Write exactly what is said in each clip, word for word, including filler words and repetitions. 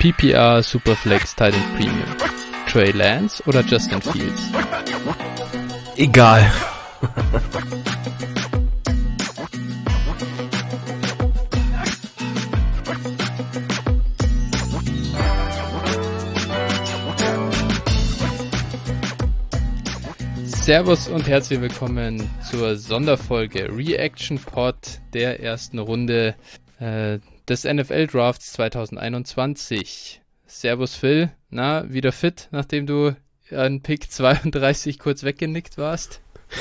P P R, Superflex, Tight End Premium. Trey Lance oder Justin Fields? Egal. Servus und herzlich willkommen zur Sonderfolge Reaction Pod der ersten Runde äh, des N F L Drafts zwanzig einundzwanzig. Servus Phil, na, wieder fit, nachdem du an Pick zweiunddreißig kurz weggenickt warst?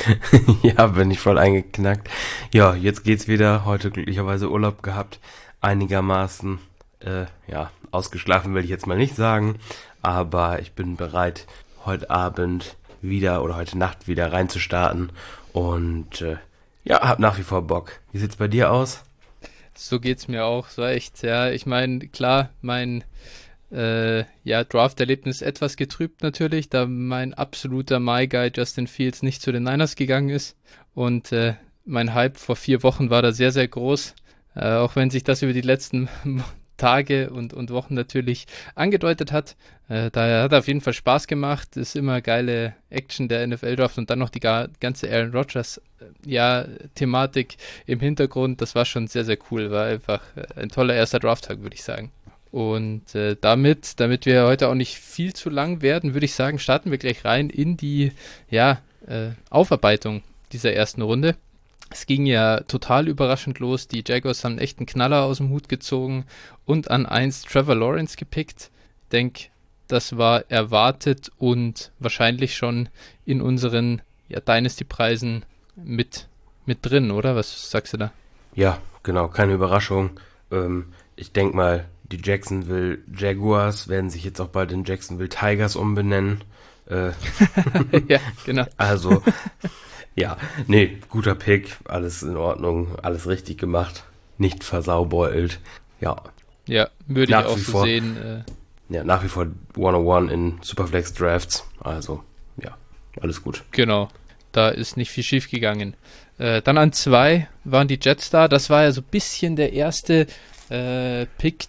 Ja, bin ich voll eingeknackt. Ja, jetzt geht's wieder, heute glücklicherweise Urlaub gehabt, einigermaßen, äh, ja, ausgeschlafen will ich jetzt mal nicht sagen, aber ich bin bereit, heute Abend wieder oder heute Nacht wieder reinzustarten und äh, ja, hab nach wie vor Bock. Wie sieht's bei dir aus? So geht's mir auch, so echt, ja. Ich meine, klar, mein äh, ja, Draft-Erlebnis etwas getrübt natürlich, da mein absoluter My-Guy Justin Fields nicht zu den Niners gegangen ist und äh, mein Hype vor vier Wochen war da sehr, sehr groß, äh, auch wenn sich das über die letzten Tage und, und Wochen natürlich angedeutet hat. Äh, daher hat er auf jeden Fall Spaß gemacht. Ist immer geile Action der N F L-Draft und dann noch die ga- ganze Aaron Rodgers äh, ja, Thematik im Hintergrund. Das war schon sehr, sehr cool. War einfach äh, ein toller erster Drafttag, würde ich sagen. Und äh, damit, damit wir heute auch nicht viel zu lang werden, würde ich sagen, starten wir gleich rein in die ja, äh, Aufarbeitung dieser ersten Runde. Es ging ja total überraschend los. Die Jaguars haben echt einen Knaller aus dem Hut gezogen und an eins Trevor Lawrence gepickt. Ich denke, das war erwartet und wahrscheinlich schon in unseren ja, Dynasty-Preisen mit, mit drin, oder? Was sagst du da? Ja, genau, keine Überraschung. Ähm, ich denke mal, die Jacksonville Jaguars werden sich jetzt auch bald in Jacksonville Tigers umbenennen. Äh, ja, genau. Also... Ja, nee, guter Pick, alles in Ordnung, alles richtig gemacht, nicht versaubeult, ja. Ja, würde ich auch so vor, sehen. Äh, ja, nach wie vor hundertundeins in Superflex Drafts, also ja, alles gut. Genau, da ist nicht viel schief gegangen. Äh, dann an zwei waren die Jets da, das war ja so ein bisschen der erste äh, Pick,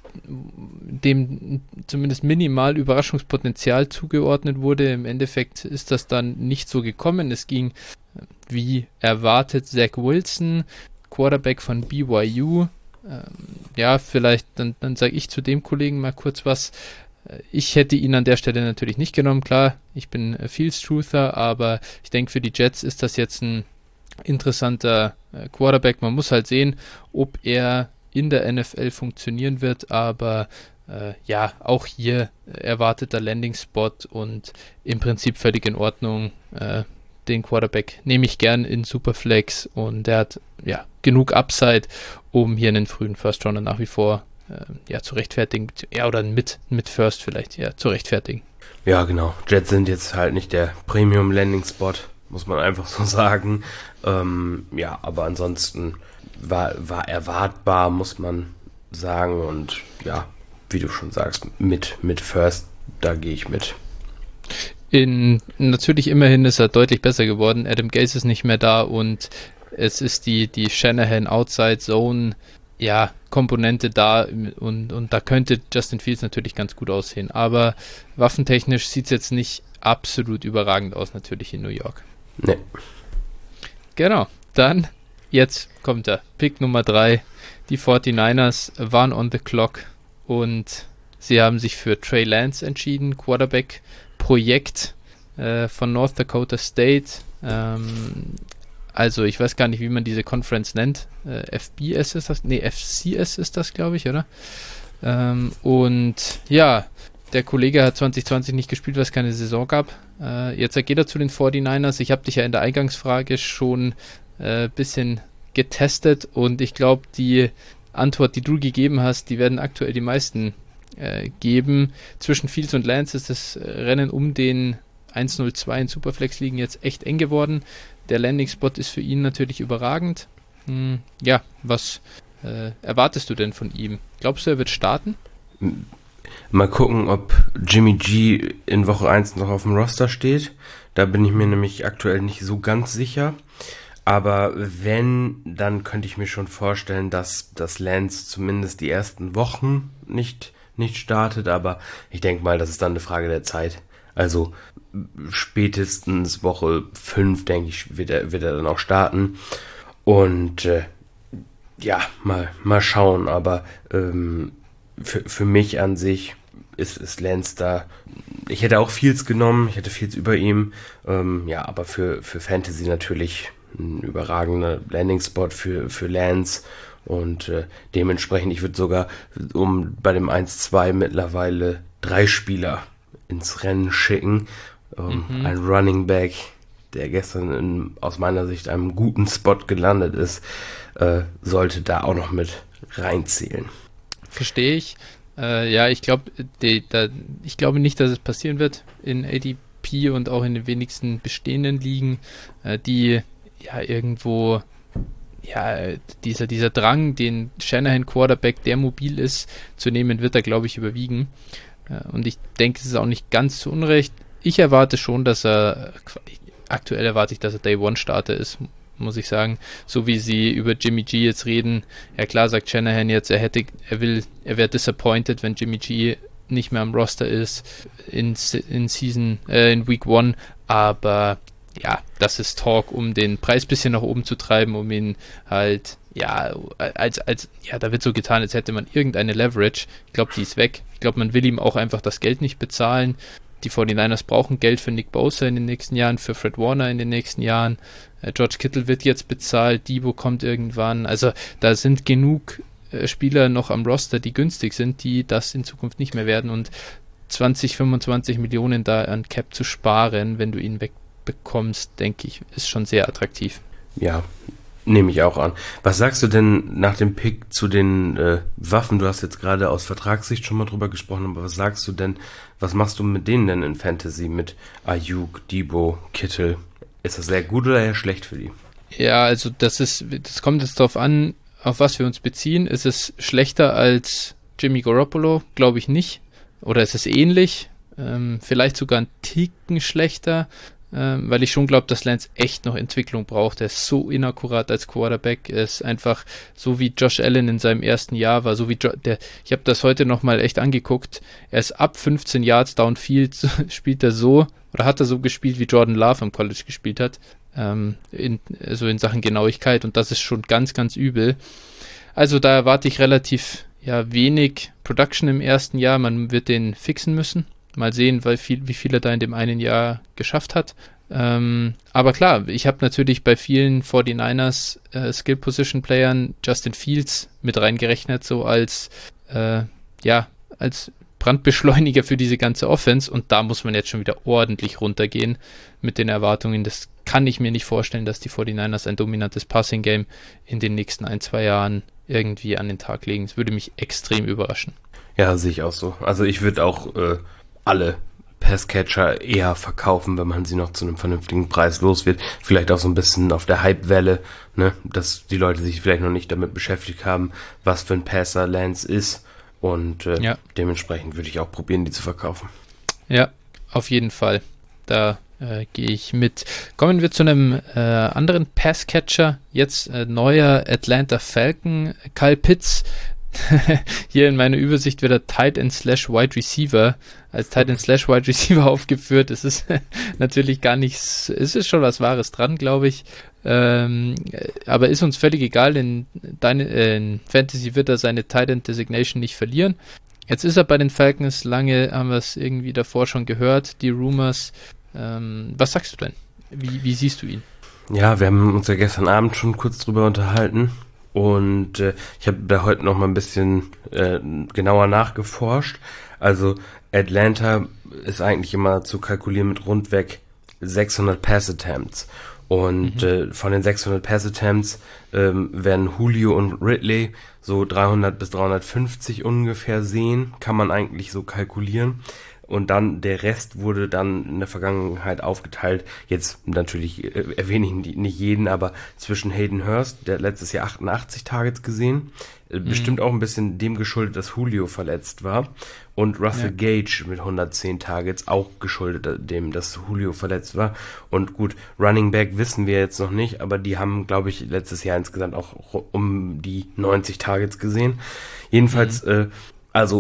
dem zumindest minimal Überraschungspotenzial zugeordnet wurde. Im Endeffekt ist das dann nicht so gekommen, es ging wie erwartet Zach Wilson, Quarterback von B Y U. Ähm, ja, vielleicht, dann, dann sage ich zu dem Kollegen mal kurz was. Ich hätte ihn an der Stelle natürlich nicht genommen, klar, ich bin Fields Truther, aber ich denke, für die Jets ist das jetzt ein interessanter äh, Quarterback. Man muss halt sehen, ob er in der N F L funktionieren wird, aber äh, ja, auch hier erwarteter Landing-Spot und im Prinzip völlig in Ordnung. Äh, Den Quarterback nehme ich gern in Superflex und der hat ja genug Upside, um hier einen frühen First Rounder nach wie vor äh, ja, zu rechtfertigen, ja, oder mit, mit First vielleicht ja, zu rechtfertigen. Ja, genau. Jets sind jetzt halt nicht der Premium Landing Spot, muss man einfach so sagen. Ähm, ja, aber ansonsten war, war erwartbar, muss man sagen, und ja, wie du schon sagst, mit, mit First, da gehe ich mit. In, natürlich immerhin ist er deutlich besser geworden. Adam Gase ist nicht mehr da und es ist die, die Shanahan Outside Zone ja, Komponente da und, und da könnte Justin Fields natürlich ganz gut aussehen. Aber waffentechnisch sieht es jetzt nicht absolut überragend aus, natürlich in New York. Nee. Genau, dann jetzt kommt er. Pick Nummer drei. Die forty-niners waren on the clock und sie haben sich für Trey Lance entschieden, Quarterback Projekt äh, von North Dakota State. Ähm, also ich weiß gar nicht, wie man diese Conference nennt. Äh, F B S ist das? Nee, F C S ist das, glaube ich, oder? Ähm, und ja, der Kollege hat zwanzig zwanzig nicht gespielt, weil es keine Saison gab. Äh, jetzt geht er zu den forty-niners. Ich habe dich ja in der Eingangsfrage schon ein äh, bisschen getestet und ich glaube, die Antwort, die du gegeben hast, die werden aktuell die meisten Äh, geben. Zwischen Fields und Lance ist das Rennen um den eins null zwei in Superflex liegen jetzt echt eng geworden. Der Landing-Spot ist für ihn natürlich überragend. Hm, ja, was äh, erwartest du denn von ihm? Glaubst du, er wird starten? Mal gucken, ob Jimmy G in Woche eins noch auf dem Roster steht. Da bin ich mir nämlich aktuell nicht so ganz sicher. Aber wenn, dann könnte ich mir schon vorstellen, dass, dass Lance zumindest die ersten Wochen nicht nicht startet, aber ich denke mal, das ist dann eine Frage der Zeit. Also spätestens Woche fünf, denke ich, wird er, wird er dann auch starten. Und äh, ja, mal, mal schauen. Aber ähm, für, für mich an sich ist, ist Lance da. Ich hätte auch Fields genommen, ich hätte Fields über ihm. Ähm, ja, aber für, für Fantasy natürlich ein überragender Landing-Spot für, für Lance. Und äh, dementsprechend, ich würde sogar um bei dem eins zwei mittlerweile drei Spieler ins Rennen schicken. Ähm, Mhm. Ein Running Back, der gestern in, aus meiner Sicht einem guten Spot gelandet ist, äh, sollte da auch noch mit reinzählen. Verstehe ich. Äh, ja, ich glaube, ich glaube nicht, dass es passieren wird in A D P und auch in den wenigsten bestehenden Ligen, äh, die ja irgendwo, ja, dieser, dieser Drang, den Shanahan Quarterback, der mobil ist, zu nehmen, wird da, glaube ich, überwiegen. Äh, und ich denke, es ist auch nicht ganz zu Unrecht. Ich erwarte schon, dass er, aktuell erwarte ich, dass er Day One Starter ist, muss ich sagen, so wie sie über Jimmy G jetzt reden. Ja, klar sagt Shanahan jetzt, er hätte, er will, er wäre disappointed, wenn Jimmy G nicht mehr am Roster ist in, in Season, äh, in Week One, aber ja, das ist Talk, um den Preis ein bisschen nach oben zu treiben, um ihn halt, ja, als, als, ja, da wird so getan, als hätte man irgendeine Leverage. Ich glaube, die ist weg. Ich glaube, man will ihm auch einfach das Geld nicht bezahlen. Die forty-niners brauchen Geld für Nick Bosa in den nächsten Jahren, für Fred Warner in den nächsten Jahren. Äh, George Kittle wird jetzt bezahlt, Debo kommt irgendwann. Also da sind genug äh, Spieler noch am Roster, die günstig sind, die das in Zukunft nicht mehr werden. Und zwanzig, fünfundzwanzig Millionen da an Cap zu sparen, wenn du ihn wegbekommst, denke ich, ist schon sehr attraktiv. Ja, nehme ich auch an. Was sagst du denn nach dem Pick zu den äh, Waffen? Du hast jetzt gerade aus Vertragssicht schon mal drüber gesprochen, aber was sagst du denn, was machst du mit denen denn in Fantasy, mit Ayuk, Debo, Kittle? Ist das sehr gut oder eher schlecht für die? Ja, also das ist, das kommt jetzt darauf an, auf was wir uns beziehen. Ist es schlechter als Jimmy Garoppolo? Glaube ich nicht. Oder ist es ähnlich? Ähm, vielleicht sogar ein Ticken schlechter. Ähm, weil ich schon glaube, dass Lance echt noch Entwicklung braucht. Er ist so inakkurat als Quarterback. Er ist einfach so wie Josh Allen in seinem ersten Jahr war. So wie jo- der. Ich habe das heute nochmal echt angeguckt. Er ist ab fünfzehn Yards downfield, spielt er so, oder hat er so gespielt, wie Jordan Love am College gespielt hat. Ähm, in, also in Sachen Genauigkeit. Und das ist schon ganz, ganz übel. Also da erwarte ich relativ ja, wenig Production im ersten Jahr. Man wird den fixen müssen. Mal sehen, weil viel, wie viel er da in dem einen Jahr geschafft hat. Ähm, aber klar, ich habe natürlich bei vielen forty-niners äh, Skill-Position-Playern Justin Fields mit reingerechnet, so als, äh, ja, als Brandbeschleuniger für diese ganze Offense. Und da muss man jetzt schon wieder ordentlich runtergehen mit den Erwartungen. Das kann ich mir nicht vorstellen, dass die forty-niners ein dominantes Passing-Game in den nächsten ein, zwei Jahren irgendwie an den Tag legen. Das würde mich extrem überraschen. Ja, sehe ich auch so. Also ich würde auch äh, alle Passcatcher eher verkaufen, wenn man sie noch zu einem vernünftigen Preis los wird. Vielleicht auch so ein bisschen auf der Hype-Welle, ne, dass die Leute sich vielleicht noch nicht damit beschäftigt haben, was für ein Passer Lance ist. Und äh, ja. dementsprechend würde ich auch probieren, die zu verkaufen. Ja, auf jeden Fall. Da äh, gehe ich mit. Kommen wir zu einem äh, anderen Passcatcher. Jetzt äh, neuer Atlanta Falcon, Kyle Pitts. Hier in meiner Übersicht wird er Tight End slash Wide Receiver als Tight End slash Wide Receiver aufgeführt. Es ist natürlich gar nichts, es ist schon was Wahres dran, glaube ich. Ähm, aber ist uns völlig egal, in, deine, äh, in Fantasy wird er seine Tight End Designation nicht verlieren. Jetzt ist er bei den Falcons, lange haben wir es irgendwie davor schon gehört, die Rumors. Ähm, was sagst du denn? Wie, wie siehst du ihn? Ja, wir haben uns ja gestern Abend schon kurz drüber unterhalten. Und äh, ich habe da heute noch mal ein bisschen äh, genauer nachgeforscht. Also Atlanta ist eigentlich immer zu kalkulieren mit rundweg sechshundert Pass Attempts. Und mhm. äh, von den sechshundert Pass Attempts ähm, werden Julio und Ridley so dreihundert bis dreihundertfünfzig ungefähr sehen. Kann man eigentlich so kalkulieren. Und dann der Rest wurde dann in der Vergangenheit aufgeteilt. Jetzt natürlich äh, erwähne ich nicht jeden, aber zwischen Hayden Hurst, der hat letztes Jahr achtundachtzig Targets gesehen, äh, mhm. bestimmt auch ein bisschen dem geschuldet, dass Julio verletzt war. Und Russell ja. Gage mit hundertzehn Targets, auch geschuldet dem, dass Julio verletzt war. Und gut, Running Back wissen wir jetzt noch nicht, aber die haben, glaube ich, letztes Jahr insgesamt auch um die neunzig Targets gesehen. Jedenfalls, mhm. äh, also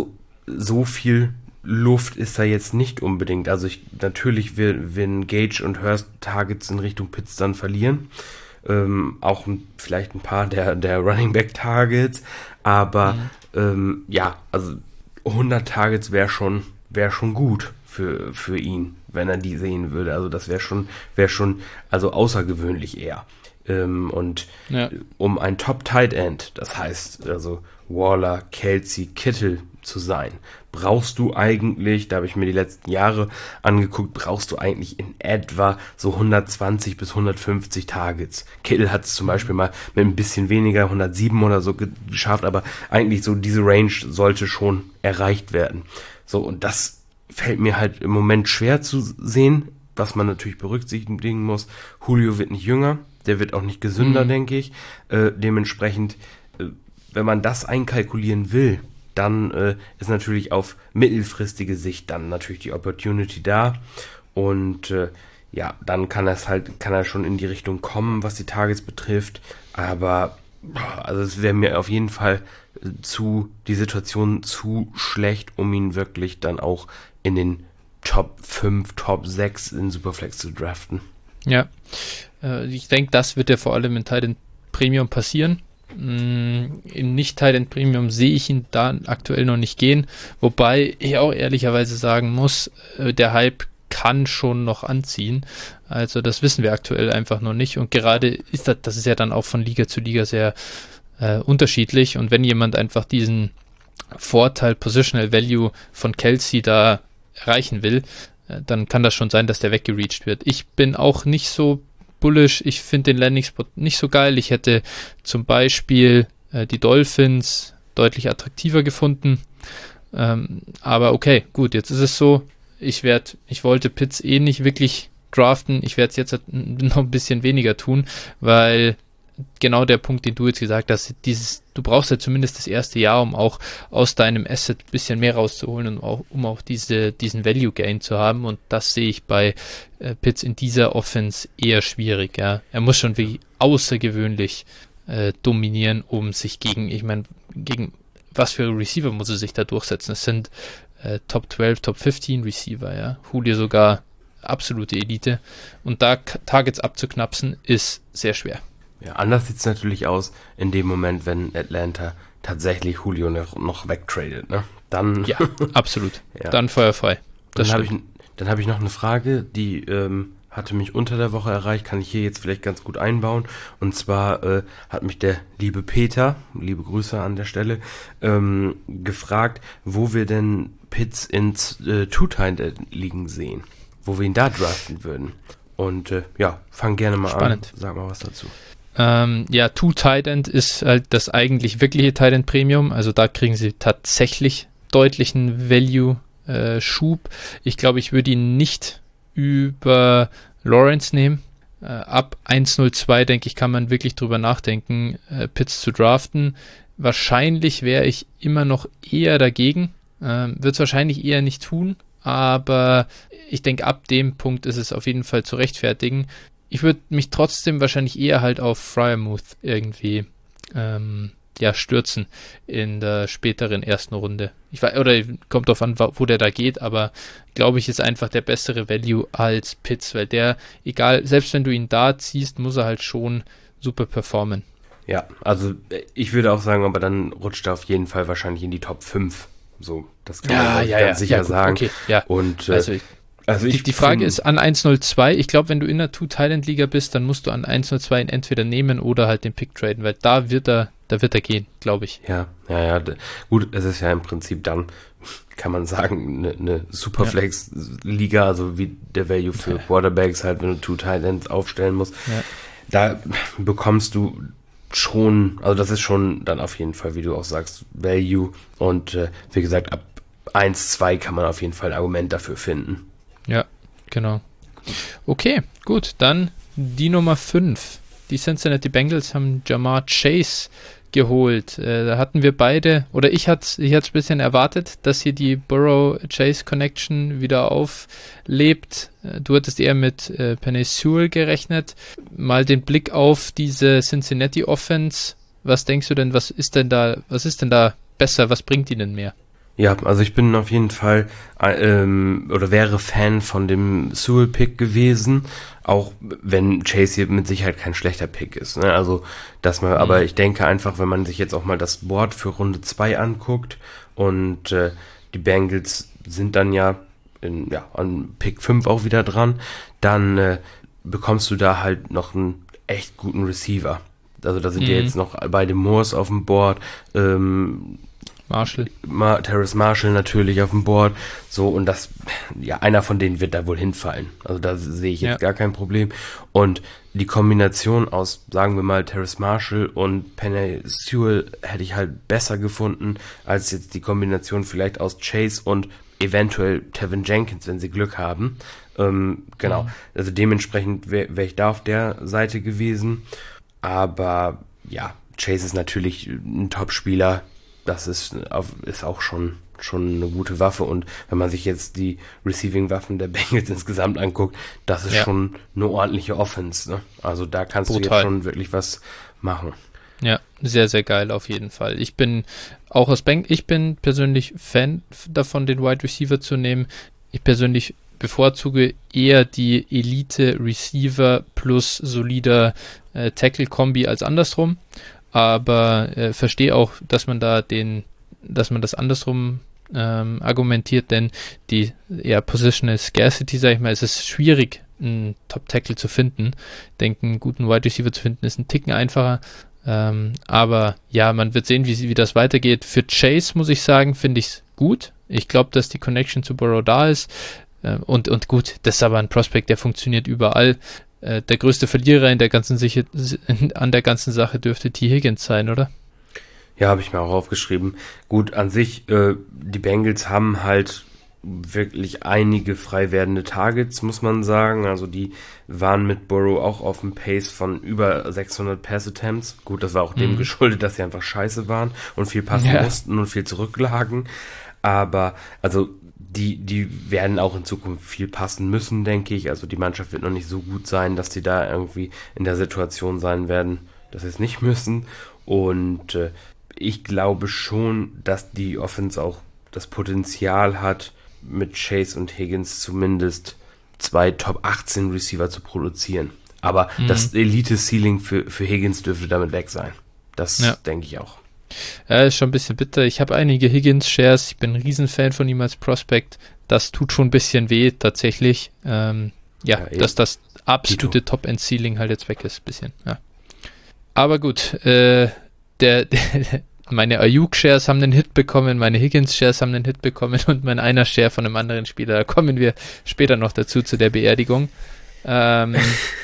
so viel Luft ist da jetzt nicht unbedingt. Also ich, natürlich werden Gage und Hurst Targets in Richtung Pitts dann verlieren. Ähm, auch ein, vielleicht ein paar der, der Running Back Targets. Aber mhm. ähm, ja, also hundert Targets wäre schon, wäre schon gut für, für ihn, wenn er die sehen würde. Also das wäre schon, wäre schon, also außergewöhnlich eher. Ähm, und ja. um ein Top Tight End, das heißt also Waller, Kelsey, Kittle zu sein, brauchst du eigentlich, da habe ich mir die letzten Jahre angeguckt, brauchst du eigentlich in etwa so hundertzwanzig bis hundertfünfzig Targets. Kittle hat es zum Beispiel mal mit ein bisschen weniger, hundertsieben oder so geschafft, aber eigentlich so diese Range sollte schon erreicht werden. So, und das fällt mir halt im Moment schwer zu sehen, was man natürlich berücksichtigen muss. Julio wird nicht jünger, der wird auch nicht gesünder, mhm. denke ich. Äh, dementsprechend, äh, wenn man das einkalkulieren will, dann äh, ist natürlich auf mittelfristige Sicht dann natürlich die Opportunity da. Und äh, ja, dann kann es halt, kann er schon in die Richtung kommen, was die Targets betrifft. Aber also es wäre mir auf jeden Fall zu, die Situation zu schlecht, um ihn wirklich dann auch in den Top fünf, Top sechs in Superflex zu draften. Ja, äh, ich denke, das wird ja vor allem in Tight End Premium passieren. Mm, in Nicht-Tight End Premium sehe ich ihn da aktuell noch nicht gehen, wobei ich auch ehrlicherweise sagen muss, äh, der Hype kann schon noch anziehen. Also das wissen wir aktuell einfach noch nicht und gerade ist das, das ist ja dann auch von Liga zu Liga sehr äh, unterschiedlich und wenn jemand einfach diesen Vorteil Positional Value von Kelsey da erreichen will, äh, dann kann das schon sein, dass der weggereached wird. Ich bin auch nicht so bullish, ich finde den Landing-Spot nicht so geil. Ich hätte zum Beispiel äh, die Dolphins deutlich attraktiver gefunden. Ähm, aber okay, gut, jetzt ist es so, ich werde, ich wollte Pitts eh nicht wirklich draften, ich werde es jetzt noch ein bisschen weniger tun, weil genau der Punkt, den du jetzt gesagt hast, dieses, du brauchst ja zumindest das erste Jahr, um auch aus deinem Asset ein bisschen mehr rauszuholen und auch, um auch diese, diesen Value Gain zu haben und das sehe ich bei äh, Pitts in dieser Offense eher schwierig, ja. Er muss schon wie außergewöhnlich äh, dominieren, um sich gegen, ich meine, gegen was für Receiver muss er sich da durchsetzen? Es sind äh, Top zwölf, Top fünfzehn Receiver, ja. Julio sogar absolute Elite und da Targets abzuknapsen ist sehr schwer. Ja, anders sieht es natürlich aus in dem Moment, wenn Atlanta tatsächlich Julio noch, noch wegtradet, ne? Dann ja, absolut. Ja. Dann feuerfrei. Das dann habe ich, dann hab ich noch eine Frage, die ähm, hatte mich unter der Woche erreicht, kann ich hier jetzt vielleicht ganz gut einbauen. Und zwar äh, hat mich der liebe Peter, liebe Grüße an der Stelle, ähm, gefragt, wo wir denn Pitts ins äh, Two-Tight-Ligen sehen, wo wir ihn da draften würden. Und äh, ja, fang gerne mal Spannend. an, sag mal was dazu. Ähm, ja, Two Tight End ist halt das eigentlich wirkliche Tight End Premium, also da kriegen sie tatsächlich deutlichen Value-Schub. Äh, ich glaube, ich würde ihn nicht über Lawrence nehmen. Äh, ab eins null zwei, denke ich, kann man wirklich drüber nachdenken, äh, Pitts zu draften. Wahrscheinlich wäre ich immer noch eher dagegen, äh, würde es wahrscheinlich eher nicht tun, aber ich denke, ab dem Punkt ist es auf jeden Fall zu rechtfertigen. Ich würde mich trotzdem wahrscheinlich eher halt auf Freiermuth irgendwie ähm, ja, stürzen in der späteren ersten Runde. Ich weiß, oder kommt drauf an, wo der da geht, aber glaube ich, ist einfach der bessere Value als Pitts, weil der, egal, selbst wenn du ihn da ziehst, muss er halt schon super performen. Ja, also ich würde auch sagen, aber dann rutscht er auf jeden Fall wahrscheinlich in die Top fünf. So, das kann ja, man ja, ganz ja, sicher ja, gut, sagen. Okay, ja. Und äh, also ich, Also ich die, die Frage find, ist an eins null zwei, ich glaube, wenn du in der Two-Talent-Liga bist, dann musst du an eins null zwei ihn entweder nehmen oder halt den Pick traden, weil da wird er, da wird er gehen, glaube ich. Ja, ja, ja. D- gut, es ist ja im Prinzip dann, kann man sagen, eine ne Superflex-Liga, also wie der Value für ja. Quarterbacks halt, wenn du Two-Talents aufstellen musst. Ja. Da bekommst du schon, also das ist schon dann auf jeden Fall, wie du auch sagst, Value und äh, wie gesagt, ab eins zwei kann man auf jeden Fall ein Argument dafür finden. Ja, genau. Okay, gut, dann die Nummer fünf. Die Cincinnati Bengals haben Jamar Chase geholt. Äh, da hatten wir beide, oder ich hatte ich hatte ein bisschen erwartet, dass hier die Burrow-Chase-Connection wieder auflebt. Äh, du hattest eher mit äh, Penei Sewell gerechnet. Mal den Blick auf diese Cincinnati-Offense. Was denkst du denn, was ist denn da, was ist denn da besser, was bringt ihnen mehr? Ja, also ich bin auf jeden Fall äh, ähm, oder wäre Fan von dem Sewell-Pick gewesen, auch wenn Chase hier mit Sicherheit kein schlechter Pick ist. Ne? Also, dass man, aber Mhm. ich denke einfach, wenn man sich jetzt auch mal das Board für Runde zwei anguckt und äh, die Bengals sind dann ja, in, ja an Pick fünf auch wieder dran, dann äh, bekommst du da halt noch einen echt guten Receiver. Also da sind ja Mhm. jetzt noch beide Moores auf dem Board, ähm, Marshall. Ma Terrace Marshall natürlich auf dem Board, so, und das, ja, einer von denen wird da wohl hinfallen. Also da sehe ich Ja. jetzt gar kein Problem. Und die Kombination aus, sagen wir mal, Terrace Marshall und Penei Sewell hätte ich halt besser gefunden, als jetzt die Kombination vielleicht aus Chase und eventuell Tevin Jenkins, wenn sie Glück haben. Ähm, genau, Mhm. also dementsprechend wäre wär ich da auf der Seite gewesen. Aber ja, Chase ist natürlich ein Top-Spieler. Das ist, auf, ist auch schon, schon eine gute Waffe. Und wenn man sich jetzt die Receiving-Waffen der Bengals insgesamt anguckt, das ist Ja, schon eine ordentliche Offense. Ne? Also da kannst du jetzt brutal. schon wirklich was machen. Ja, sehr, sehr geil auf jeden Fall. Ich bin auch aus Bank, ich bin persönlich Fan davon, den Wide Receiver zu nehmen. Ich persönlich bevorzuge eher die Elite Receiver plus solider äh, Tackle-Kombi als andersrum. Aber äh, verstehe auch, dass man da den, dass man das andersrum ähm, argumentiert, denn die ja, Positional Scarcity, sag ich mal, es ist schwierig, einen Top-Tackle zu finden. Ich denke, einen guten Wide Receiver zu finden, ist ein Ticken einfacher. Ähm, aber ja, man wird sehen, wie, wie das weitergeht. Für Chase, muss ich sagen, finde ich es gut. Ich glaube, dass die Connection zu Burrow da ist. Äh, und, und gut, das ist aber ein Prospect, der funktioniert überall. Äh, der größte Verlierer in der ganzen Sicher an der ganzen Sache dürfte T. Higgins sein, oder? Ja, habe ich mir auch aufgeschrieben. Gut, an sich, äh, die Bengals haben halt wirklich einige frei werdende Targets, muss man sagen. Also die waren mit Burrow auch auf dem Pace von über sechshundert Pass-Attempts. Gut, das war auch dem Mhm. geschuldet, dass sie einfach scheiße waren und viel passen Ja. mussten und viel zurücklagen. Aber, also, die, die werden auch in Zukunft viel passen müssen, denke ich. Also die Mannschaft wird noch nicht so gut sein, dass die da irgendwie in der Situation sein werden, dass sie es nicht müssen. Und äh, ich glaube schon, dass die Offense auch das Potenzial hat, mit Chase und Higgins zumindest zwei Top achtzehn Receiver zu produzieren. Aber Mhm. das Elite-Ceiling für, für Higgins dürfte damit weg sein. Das Ja. denke ich auch. Ja, ist schon ein bisschen bitter. Ich habe einige Higgins-Shares. Ich bin ein Riesenfan von ihm als Prospect. Das tut schon ein bisschen weh, tatsächlich. Ähm, ja, Ja, eben. dass das absolute Top-End-Ceiling halt jetzt weg ist, ein bisschen. Ja. Aber gut, äh, der, der, meine Ayuk-Shares haben einen Hit bekommen, meine Higgins-Shares haben einen Hit bekommen und mein einer Share von einem anderen Spieler. Da kommen wir später noch dazu, zu der Beerdigung. Ähm,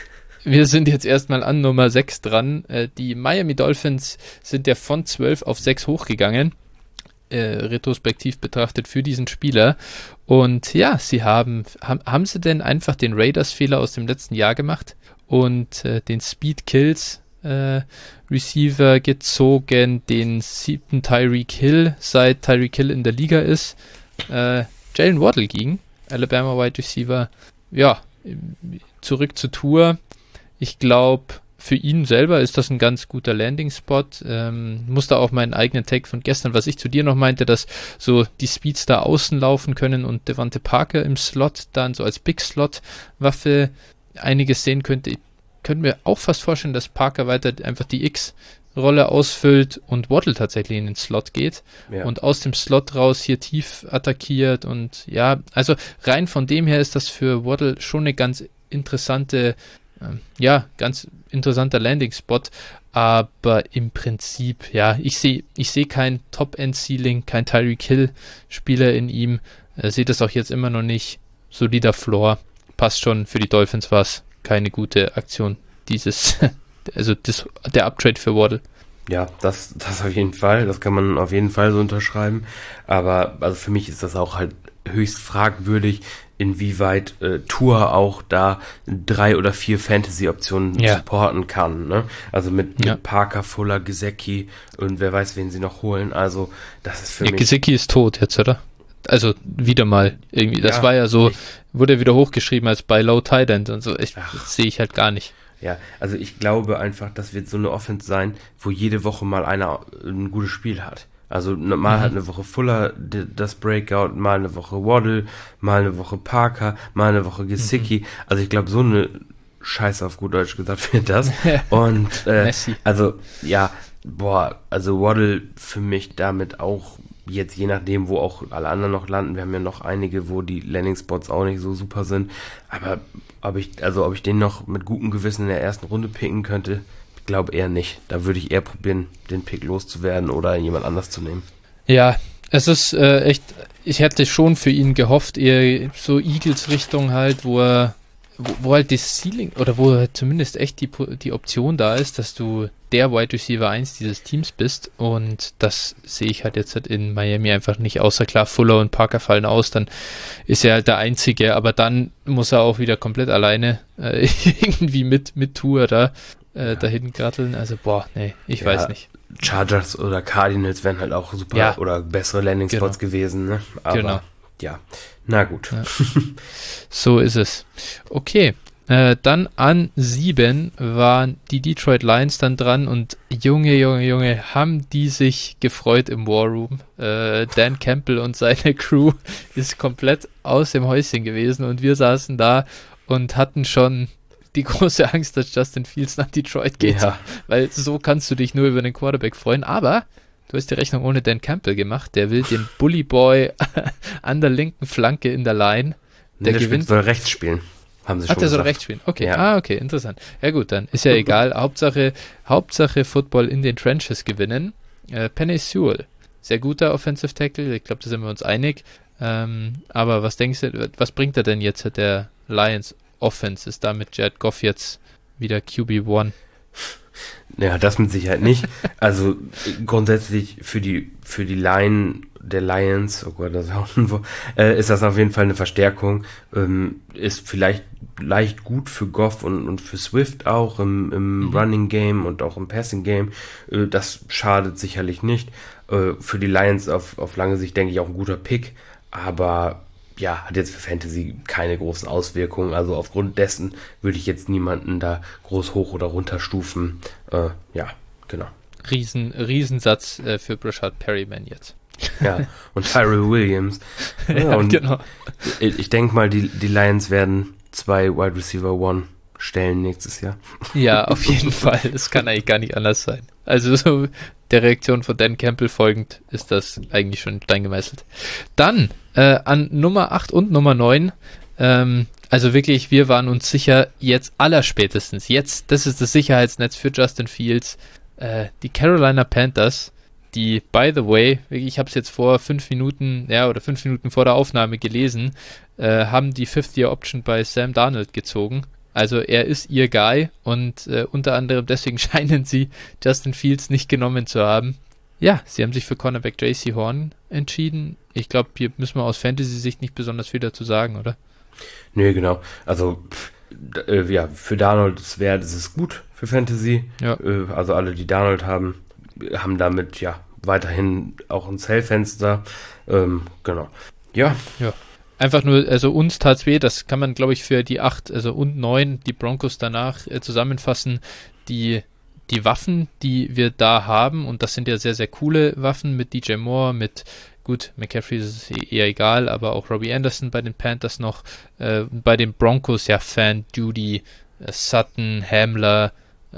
wir sind jetzt erstmal an Nummer sechs dran. Äh, die Miami Dolphins sind ja von zwölf auf sechs hochgegangen, äh, retrospektiv betrachtet für diesen Spieler. Und ja, sie haben, haben, haben sie denn einfach den Raiders-Fehler aus dem letzten Jahr gemacht und äh, den Speed Kills äh, Receiver gezogen, den siebten Tyreek Hill, seit Tyreek Hill in der Liga ist, äh, Jalen Waddle ging, Alabama Wide Receiver, ja, zurück zur Tour. Ich glaube, für ihn selber ist das ein ganz guter Landing-Spot. Ähm, muss da auch meinen eigenen Take von gestern, was ich zu dir noch meinte, dass so die Speeds da außen laufen können und Devante Parker im Slot dann so als Big-Slot-Waffe einiges sehen könnte. Ich könnte mir auch fast vorstellen, dass Parker weiter einfach die X-Rolle ausfüllt und Waddle tatsächlich in den Slot geht Ja. und aus dem Slot raus hier tief attackiert. Und ja, also rein von dem her ist das für Waddle schon eine ganz interessante ähm, ja, ganz interessanter Landing-Spot, aber im Prinzip, ja, ich sehe ich sehe kein Top-End-Ceiling, kein Tyreek Hill-Spieler in ihm, äh, sehe das auch jetzt immer noch nicht, solider Floor, passt schon, für die Dolphins war es keine gute Aktion, dieses, also das, der Uptrade für Waddle. Ja, das, das auf jeden Fall, das kann man auf jeden Fall so unterschreiben, aber also für mich ist das auch halt höchst fragwürdig, inwieweit äh, Tour auch da drei oder vier Fantasy-Optionen Ja. supporten kann, ne? Also mit, Ja. mit Parker, Fuller, Gesicki und wer weiß, wen sie noch holen, also das ist für Ja, mich... Gesicki ist tot jetzt, oder? Also wieder mal irgendwie, das Ja, war ja so, ich- wurde wieder hochgeschrieben als bei Low Tight End und so, ich, Ach. das sehe ich halt gar nicht. Ja, also ich glaube einfach, das wird so eine Offense sein, wo jede Woche mal einer ein gutes Spiel hat. Also ne- mal Mhm. hat eine Woche Fuller d- das Breakout, mal eine Woche Waddle, mal eine Woche Parker, mal eine Woche Mhm. Gesicki. Also ich glaube, so eine Scheiße auf gut Deutsch gesagt wird das. Und äh, Messi. also ja, boah, also Waddle für mich damit auch jetzt je nachdem, wo auch alle anderen noch landen. Wir haben ja noch einige, wo die Landing-Spots auch nicht so super sind. Aber ob ich, also ob ich den noch mit gutem Gewissen in der ersten Runde picken könnte, ich glaube eher nicht. Da würde ich eher probieren, den Pick loszuwerden oder jemand anders zu nehmen. Ja, es ist äh, echt, ich hätte schon für ihn gehofft, eher so Eagles-Richtung halt, wo er, wo, wo halt das Ceiling, oder wo halt zumindest echt die, Po- die Option da ist, dass du der Wide Receiver eins dieses Teams bist, und das sehe ich halt jetzt halt in Miami einfach nicht, außer klar, Fuller und Parker fallen aus, dann ist er halt der Einzige, aber dann muss er auch wieder komplett alleine äh, irgendwie mit, mit Tour da äh, Ja. dahin gratteln, also boah, nee, ich Ja, weiß nicht. Chargers oder Cardinals wären halt auch super Ja, oder bessere Landing-Spots genau, gewesen, ne? Aber genau. ja, na gut. Ja. So ist es. Okay, äh, dann an sieben waren die Detroit Lions dann dran, und Junge, Junge, Junge, haben die sich gefreut im War Room. Äh, Dan Campbell und seine Crew ist komplett aus dem Häuschen gewesen, und wir saßen da und hatten schon die große Angst, dass Justin Fields nach Detroit geht, Ja, weil so kannst du dich nur über den Quarterback freuen, aber du hast die Rechnung ohne Dan Campbell gemacht, der will den Bully Boy an der linken Flanke in der Line, der der gewinnt. soll rechts spielen, haben sie Ach, schon der soll gesagt. rechts spielen. Okay. Ja, Ah, okay, interessant. Ja gut, dann ist ja egal. Hauptsache, Hauptsache Football in den Trenches gewinnen. Äh, Penei Sewell, sehr guter Offensive Tackle. Ich glaube, da sind wir uns einig. Ähm, aber was denkst du, was bringt er denn jetzt, der Lions Offense? Ist da mit Jared Goff jetzt wieder Q B eins? ja, das mit Sicherheit nicht. Also grundsätzlich für die für die Line der Lions, oh Gott, das ist auch ein Wort, äh, ist das auf jeden Fall eine Verstärkung. Ähm, ist vielleicht leicht gut für Goff und, und für Swift auch im, im Mhm. Running Game und auch im Passing Game. Äh, das schadet sicherlich nicht. Äh, für die Lions auf, auf lange Sicht denke ich auch ein guter Pick, aber ja, hat jetzt für Fantasy keine großen Auswirkungen. Also aufgrund dessen würde ich jetzt niemanden da groß hoch oder runter stufen. Äh, ja, genau. Riesen, Riesensatz äh, für Brashard Perryman jetzt. Ja, und Tyrell Williams. Ja, Ja, und genau. ich, ich denke mal, die, die Lions werden zwei Wide Receiver One stellen nächstes Jahr. Ja, auf jeden Fall. Es kann eigentlich gar nicht anders sein. Also so der Reaktion von Dan Campbell folgend ist das eigentlich schon in Stein gemeißelt. Dann äh, an Nummer acht und Nummer neun. Ähm, also wirklich, wir waren uns sicher, jetzt allerspätestens, jetzt, das ist das Sicherheitsnetz für Justin Fields. Äh, die Carolina Panthers, die, by the way, ich habe es jetzt vor fünf Minuten, ja, oder fünf Minuten vor der Aufnahme gelesen, äh, haben die Fifth-Year-Option bei Sam Darnold gezogen. Also er ist ihr Guy, und äh, unter anderem deswegen scheinen sie Justin Fields nicht genommen zu haben. Ja, sie haben sich für Cornerback J C Horn entschieden. Ich glaube, hier müssen wir aus Fantasy-Sicht nicht besonders viel dazu sagen, oder? Nee, genau. Also, pff, d- äh, ja, für Darnold ist wert, ist es gut für Fantasy. Ja. Äh, also alle, die Darnold haben, haben damit ja weiterhin auch ein Sale-Fenster. Ähm, genau. Ja, Ja. Einfach nur, also uns tat's weh, das kann man, glaube ich, für die acht, also und neun, die Broncos danach äh, zusammenfassen, die, die Waffen, die wir da haben, und das sind ja sehr, sehr coole Waffen mit D J Moore, mit, gut, McCaffrey ist es eher egal, aber auch Robbie Anderson bei den Panthers noch, äh, bei den Broncos ja Fan, Judy, äh, Sutton, Hamler,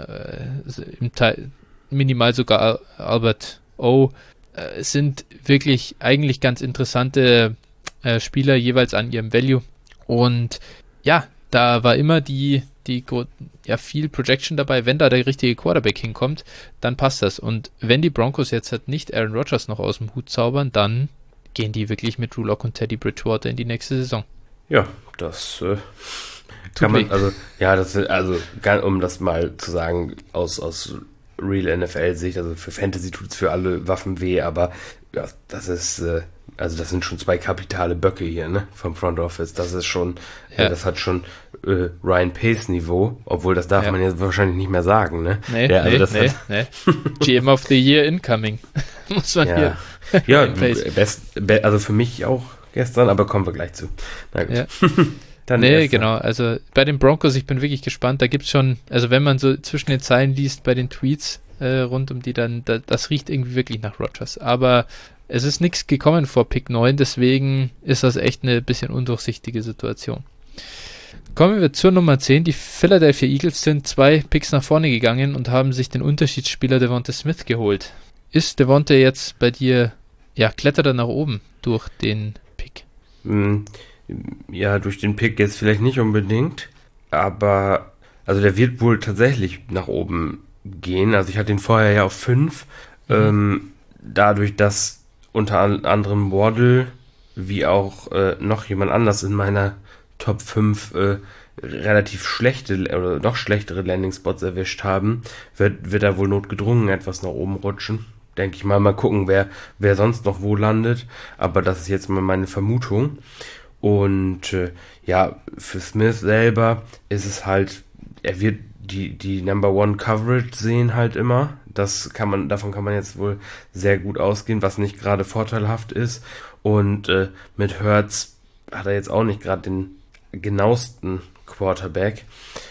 äh, im Teil, minimal sogar Al- Albert O, äh, sind wirklich eigentlich ganz interessante äh, Spieler jeweils an ihrem Value. Und ja, da war immer die, die gro- ja, viel Projection dabei. Wenn da der richtige Quarterback hinkommt, dann passt das. Und wenn die Broncos jetzt halt nicht Aaron Rodgers noch aus dem Hut zaubern, dann gehen die wirklich mit Drew Lock und Teddy Bridgewater in die nächste Saison. ja, das äh, Tut kann weh. man, also, ja, das ist, also, gar- um das mal zu sagen, aus, aus Real N F L-Sicht, also für Fantasy tut es für alle Waffen weh, aber ja, das ist, äh, also das sind schon zwei kapitale Böcke hier, ne, vom Front Office. Das ist schon, Ja. äh, das hat schon äh, Ryan Pace-Niveau, obwohl das darf Ja. man jetzt wahrscheinlich nicht mehr sagen, ne? Nee, ja, also nee, das nee, hat, nee. G M of the Year incoming. Muss man ja, hier. ja, Ryan Pace. best, be, also für mich auch gestern, aber kommen wir gleich zu. Na gut. Ja. Dann Nee, erster. genau. Also bei den Broncos, ich bin wirklich gespannt. Da gibt's schon, also wenn man so zwischen den Zeilen liest bei den Tweets, äh, rund um die dann, da, das riecht irgendwie wirklich nach Rodgers. Aber es ist nichts gekommen vor Pick neun, deswegen ist das echt eine bisschen undurchsichtige Situation. Kommen wir zur Nummer zehn. Die Philadelphia Eagles sind zwei Picks nach vorne gegangen und haben sich den Unterschiedsspieler Devonta Smith geholt. Ist Devonta jetzt bei dir, ja, klettert er nach oben durch den Pick? Ja, durch den Pick jetzt vielleicht nicht unbedingt, aber also der wird wohl tatsächlich nach oben gehen. Also ich hatte ihn vorher ja auf fünf. Mhm. Ähm, dadurch, dass unter anderem Waddle wie auch äh, noch jemand anders in meiner Top fünf äh, relativ schlechte oder noch schlechtere Landing-Spots erwischt haben, wird, wird er wohl notgedrungen etwas nach oben rutschen. Denke ich mal, mal gucken, wer, wer sonst noch wo landet. Aber das ist jetzt mal meine Vermutung. Und äh, ja, für Smith selber ist es halt, er wird die, die Number One Coverage sehen halt immer. Das kann man, davon kann man jetzt wohl sehr gut ausgehen, was nicht gerade vorteilhaft ist. Und äh, mit Hurts hat er jetzt auch nicht gerade den genauesten Quarterback.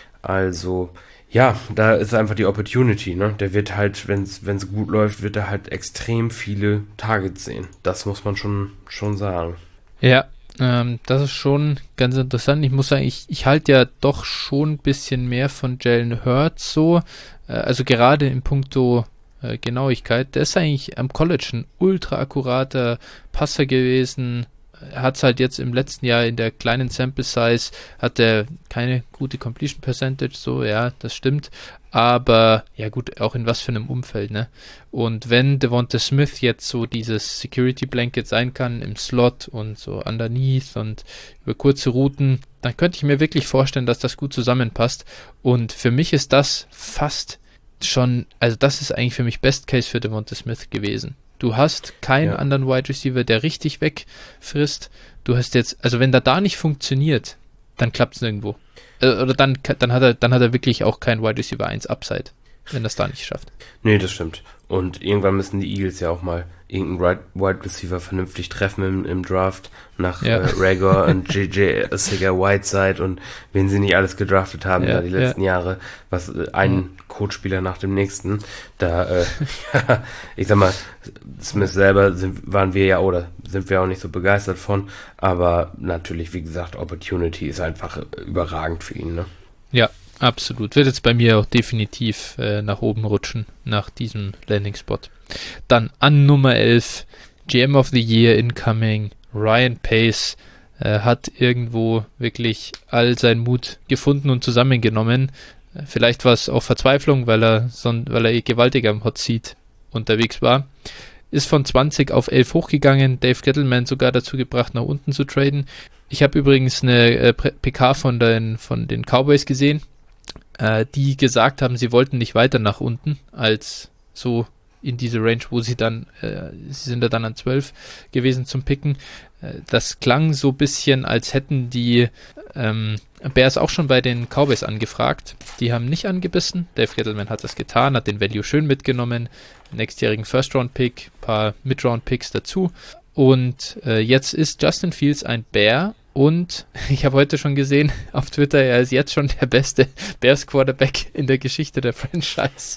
Also, ja, da ist einfach die Opportunity, ne? Der wird halt, wenn es wenn es gut läuft, wird er halt extrem viele Targets sehen. Das muss man schon, schon sagen. Ja, ähm, das ist schon ganz interessant. Ich muss sagen, ich, ich halte ja doch schon ein bisschen mehr von Jalen Hurts so. Äh, also gerade in puncto äh, Genauigkeit. Der ist eigentlich am College ein ultra akkurater Passer gewesen. Er hat es halt jetzt im letzten Jahr in der kleinen Sample Size, hat er keine gute Completion Percentage, so, ja, das stimmt, aber, ja gut, auch in was für einem Umfeld, ne, und wenn Devonta Smith jetzt so dieses Security Blanket sein kann im Slot und so underneath und über kurze Routen, dann könnte ich mir wirklich vorstellen, dass das gut zusammenpasst, und für mich ist das fast schon, also das ist eigentlich für mich Best Case für Devonta Smith gewesen. Du hast keinen ja. anderen Wide Receiver, der richtig wegfrisst. Du hast jetzt, also wenn der da nicht funktioniert, dann klappt es nirgendwo. Äh, oder dann, dann, hat er, dann hat er wirklich auch kein Wide Receiver eins Upside, wenn das da nicht schafft. Nee, das stimmt. Und irgendwann müssen die Eagles ja auch mal irgendeinen Wide Receiver vernünftig treffen im, im Draft nach ja. äh, Rager und J J Arcega-Whiteside und wen sie nicht alles gedraftet haben ja, da die letzten ja. Jahre, was äh, ein mhm. Coachspieler nach dem nächsten. Da, äh, ja, ich sag mal, Smith selber sind, waren wir ja, oder sind wir auch nicht so begeistert von, aber natürlich, wie gesagt, Opportunity ist einfach überragend für ihn, ne? Ja, absolut. Wird jetzt bei mir auch definitiv äh, nach oben rutschen, nach diesem Landing-Spot. Dann an Nummer elf, G M of the Year incoming, Ryan Pace, äh, hat irgendwo wirklich all seinen Mut gefunden und zusammengenommen. Äh, vielleicht war es auch Verzweiflung, weil er, son- weil er gewaltig am Hot Seat unterwegs war. Ist von zwanzig auf elf hochgegangen, Dave Gettleman sogar dazu gebracht, nach unten zu traden. Ich habe übrigens eine äh, P K von den, von den Cowboys gesehen, äh, die gesagt haben, sie wollten nicht weiter nach unten als so in diese Range, wo sie dann, äh, sie sind ja dann an zwölf gewesen zum Picken. Äh, das klang so ein bisschen, als hätten die ähm, Bears auch schon bei den Cowboys angefragt. Die haben nicht angebissen. Dave Gettleman hat das getan, hat den Value schön mitgenommen. Nächstjährigen First-Round-Pick, paar Mid-Round-Picks dazu. Und äh, jetzt ist Justin Fields ein Bear. Und ich habe heute schon gesehen auf Twitter, er ist jetzt schon der beste Bears-Quarterback in der Geschichte der Franchise.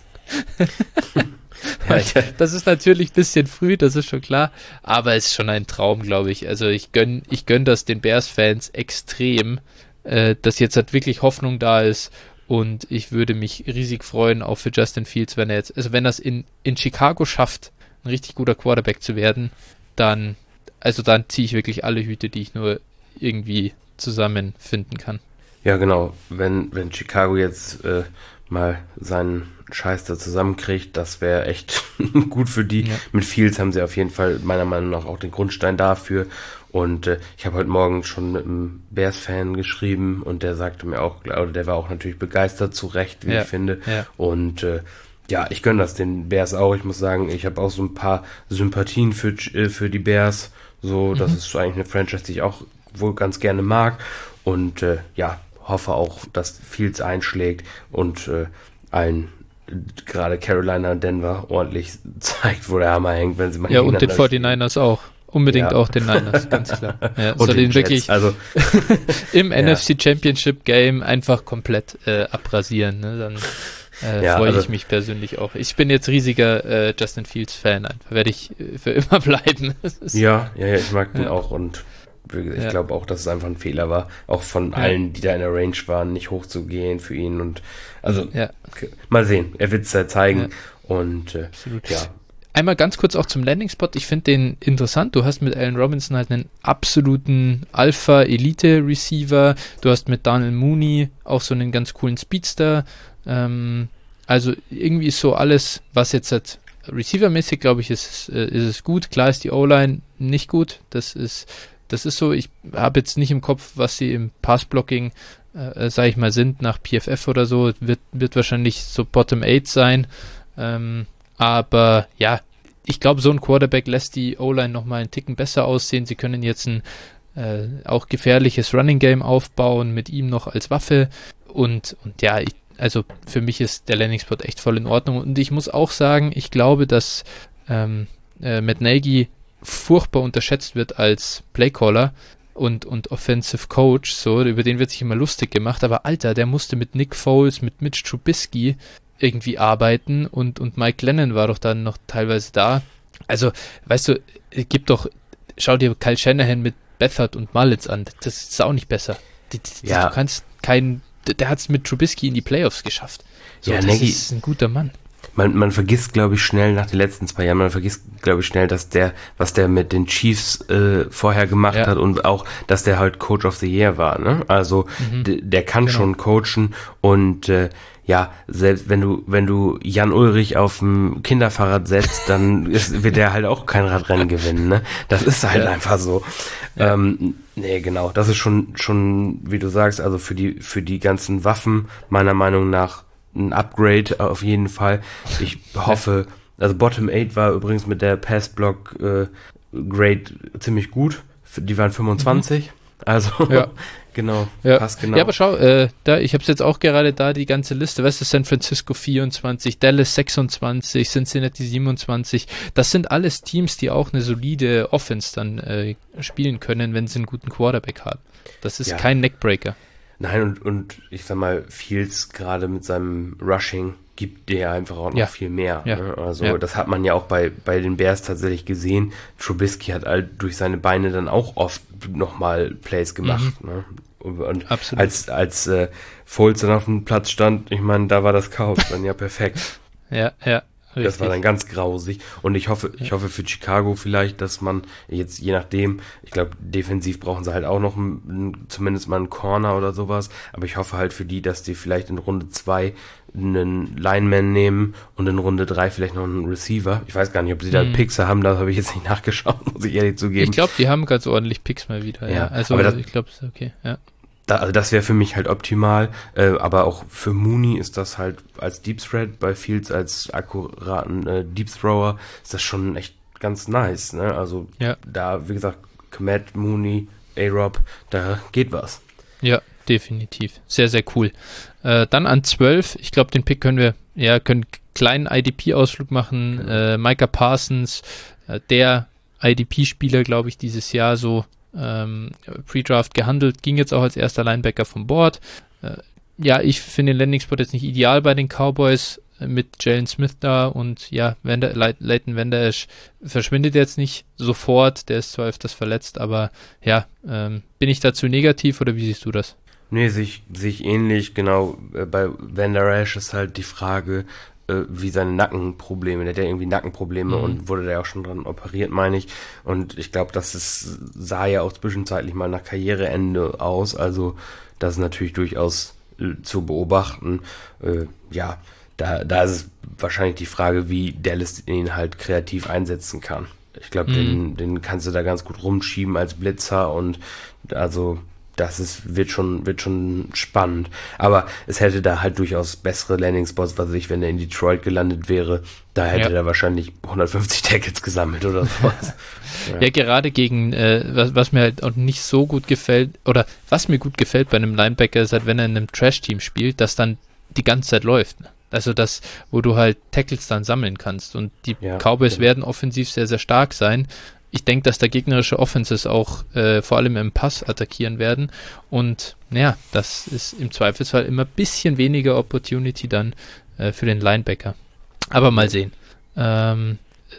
Das ist natürlich ein bisschen früh, das ist schon klar, aber es ist schon ein Traum, glaube ich. Also ich gönne ich gönn das den Bears-Fans extrem, äh, dass jetzt halt wirklich Hoffnung da ist, und ich würde mich riesig freuen, auch für Justin Fields, wenn er jetzt, also wenn er es in, in Chicago schafft, ein richtig guter Quarterback zu werden, dann, also dann ziehe ich wirklich alle Hüte, die ich nur irgendwie zusammenfinden kann. Ja, genau. Wenn, wenn Chicago jetzt äh, mal seinen Scheiß da zusammenkriegt, das wäre echt gut für die. Ja. Mit Fields haben sie auf jeden Fall meiner Meinung nach auch den Grundstein dafür. Und äh, ich habe heute Morgen schon mit einem Bears-Fan geschrieben und der sagte mir auch, oder der war auch natürlich begeistert, zu Recht, wie ja. ich finde. Ja. Und äh, ja, ich gönne das den Bears auch. Ich muss sagen, ich habe auch so ein paar Sympathien für, äh, für die Bears. So, das mhm. ist eigentlich eine Franchise, die ich auch wohl ganz gerne mag. Und äh, ja, hoffe auch, dass Fields einschlägt und äh, allen, gerade Carolina und Denver, ordentlich zeigt, wo der Hammer hängt, wenn sie mal ja, und den forty-niners auch. Unbedingt ja. auch den Niners, ganz klar. Ja, und soll den, den wirklich also im ja. N F C Championship Game einfach komplett äh, abrasieren. Ne? Dann äh, Ja, freue also ich mich persönlich auch. Ich bin jetzt riesiger äh, Justin Fields-Fan, einfach werde ich äh, für immer bleiben. Das ist, ja, ja, ja, ich mag den ja, auch und wie gesagt, ich ja, glaube auch, dass es einfach ein Fehler war, auch von ja, allen, die da in der Range waren, nicht hochzugehen für ihn und also ja, k- mal sehen, er wird es ja ja, zeigen und äh, absolut. ja, Einmal ganz kurz auch zum Landing-Spot. Ich finde den interessant. Du hast mit Allen Robinson halt einen absoluten Alpha-Elite-Receiver. Du hast mit Daniel Mooney auch so einen ganz coolen Speedster. Ähm, also irgendwie ist so alles, was jetzt halt Receiver-mäßig, glaube ich, ist, äh, ist es gut. Klar ist die O-Line nicht gut. Das ist, das ist so. Ich habe jetzt nicht im Kopf, was sie im Pass-Blocking, äh, sage ich mal, sind nach P F F oder so. Wird, wird wahrscheinlich so Bottom acht sein. Ähm, Aber ja, ich glaube, so ein Quarterback lässt die O-Line nochmal einen Ticken besser aussehen. Sie können jetzt ein äh, auch gefährliches Running Game aufbauen mit ihm noch als Waffe. Und, und ja, ich, also für mich ist der Landing-Spot echt voll in Ordnung. Und ich muss auch sagen, ich glaube, dass ähm, äh, Matt Nagy furchtbar unterschätzt wird als Playcaller und, und Offensive Coach. So, über den wird sich immer lustig gemacht. Aber Alter, der musste mit Nick Foles, mit Mitch Trubisky irgendwie arbeiten und, und Mike Lennon war doch dann noch teilweise da. Also, weißt du, es gibt doch, schau dir Kyle Shanahan mit Beathard und Mullins an, das ist auch nicht besser. Die, die, ja, du kannst keinen, der hat es mit Trubisky in die Playoffs geschafft. So, ja, das Nagy, ist ein guter Mann. man, man vergisst, glaube ich, schnell nach den letzten zwei Jahren, man vergisst, glaube ich, schnell, dass der, was der mit den Chiefs äh, vorher gemacht Ja. hat und auch, dass der halt Coach of the Year war, ne? Also Mhm. d- der kann Genau. schon coachen und äh, ja, selbst wenn du, wenn du Jan Ulrich auf dem Kinderfahrrad setzt, dann ist, wird der halt auch kein Radrennen gewinnen, ne? Das ist halt Ja. einfach so. Ja. Ähm, nee, genau. Das ist schon, schon, wie du sagst, also für die, für die ganzen Waffen meiner Meinung nach ein Upgrade auf jeden Fall. Ich hoffe, also Bottom acht war übrigens mit der Passblock äh, Grade ziemlich gut. Die waren fünfundzwanzig. Also, Ja. genau, Ja. passt genau. Ja, aber schau, äh, da, ich habe es jetzt auch gerade da, die ganze Liste. Weißt du, San Francisco vierundzwanzig, Dallas sechsundzwanzig, Cincinnati siebenundzwanzig. Das sind alles Teams, die auch eine solide Offense dann äh, spielen können, wenn sie einen guten Quarterback haben. Das ist Ja. kein Neckbreaker. Nein, und, und ich sag mal, Fields gerade mit seinem Rushing gibt dir einfach auch noch Ja. viel mehr. Ja. Ne? Also Ja. das hat man ja auch bei, bei den Bears tatsächlich gesehen. Trubisky hat halt durch seine Beine dann auch oft nochmal Plays gemacht. Ne? Und, und Absolut. als, als äh, Foles dann auf dem Platz stand, ich meine, da war das Chaos dann ja perfekt. Ja, ja. Richtig. Das war dann ganz grausig. Und ich hoffe, ich hoffe für Chicago vielleicht, dass man jetzt, je nachdem, ich glaube, defensiv brauchen sie halt auch noch ein, ein, zumindest mal einen Corner oder sowas. Aber ich hoffe halt für die, dass die vielleicht in Runde zwei einen Lineman nehmen und in Runde drei vielleicht noch einen Receiver. Ich weiß gar nicht, ob sie da Hm. Picks haben, das habe ich jetzt nicht nachgeschaut, muss ich ehrlich zugeben. Ich glaube, die haben ganz ordentlich Picks mal wieder. Ja, Ja, also aber das- ich glaube, okay. Ja. Da, also das wäre für mich halt optimal, äh, aber auch für Mooney ist das halt als Deep Threat, bei Fields als akkuraten äh, Deep Thrower ist das schon echt ganz nice, ne? Also Ja. da, wie gesagt, Kmet, Mooney, A-Rob, da geht was. Ja, definitiv. Sehr, sehr cool. Äh, dann an zwölf, ich glaube, den Pick können wir, ja, können einen kleinen I D P-Ausflug machen. Genau. Äh, Micah Parsons, äh, der I D P-Spieler, glaube ich, dieses Jahr so ähm, Pre-Draft gehandelt, ging jetzt auch als erster Linebacker vom Board. Äh, ja, ich finde den Landing-Spot jetzt nicht ideal bei den Cowboys äh, mit Jalen Smith da und ja, Vander, Le Leighton Vander Esch verschwindet jetzt nicht sofort, der ist zwar öfters verletzt, aber ja, ähm, bin ich dazu negativ oder wie siehst du das? Nee, sich, sich ähnlich, genau, äh, bei Van Der Esch ist halt die Frage, äh, wie seine Nackenprobleme, der hat ja irgendwie Nackenprobleme Mhm. und wurde da ja auch schon dran operiert, meine ich. Und ich glaube, das ist, sah ja auch zwischenzeitlich mal nach Karriereende aus, also das ist natürlich durchaus äh, zu beobachten. Äh, ja, da, da ist es wahrscheinlich die Frage, wie Dallas ihn halt kreativ einsetzen kann. Ich glaube, Mhm. den, den kannst du da ganz gut rumschieben als Blitzer und also das ist, wird schon, wird schon spannend. Aber es hätte da halt durchaus bessere Landing-Spots, was weiß ich, wenn er in Detroit gelandet wäre, da hätte Ja. er wahrscheinlich hundertfünfzig Tackles gesammelt oder sowas. Ja, gerade gegen, äh, was, was mir halt auch nicht so gut gefällt, oder was mir gut gefällt bei einem Linebacker ist halt, wenn er in einem Trash-Team spielt, dass dann die ganze Zeit läuft. Ne? Also das, wo du halt Tackles dann sammeln kannst. Und die Ja, Cowboys genau. werden offensiv sehr, sehr stark sein. Ich denke, dass da gegnerische Offenses auch äh, vor allem im Pass attackieren werden. Und naja, das ist im Zweifelsfall immer ein bisschen weniger Opportunity dann äh, für den Linebacker. Aber mal sehen. Ähm,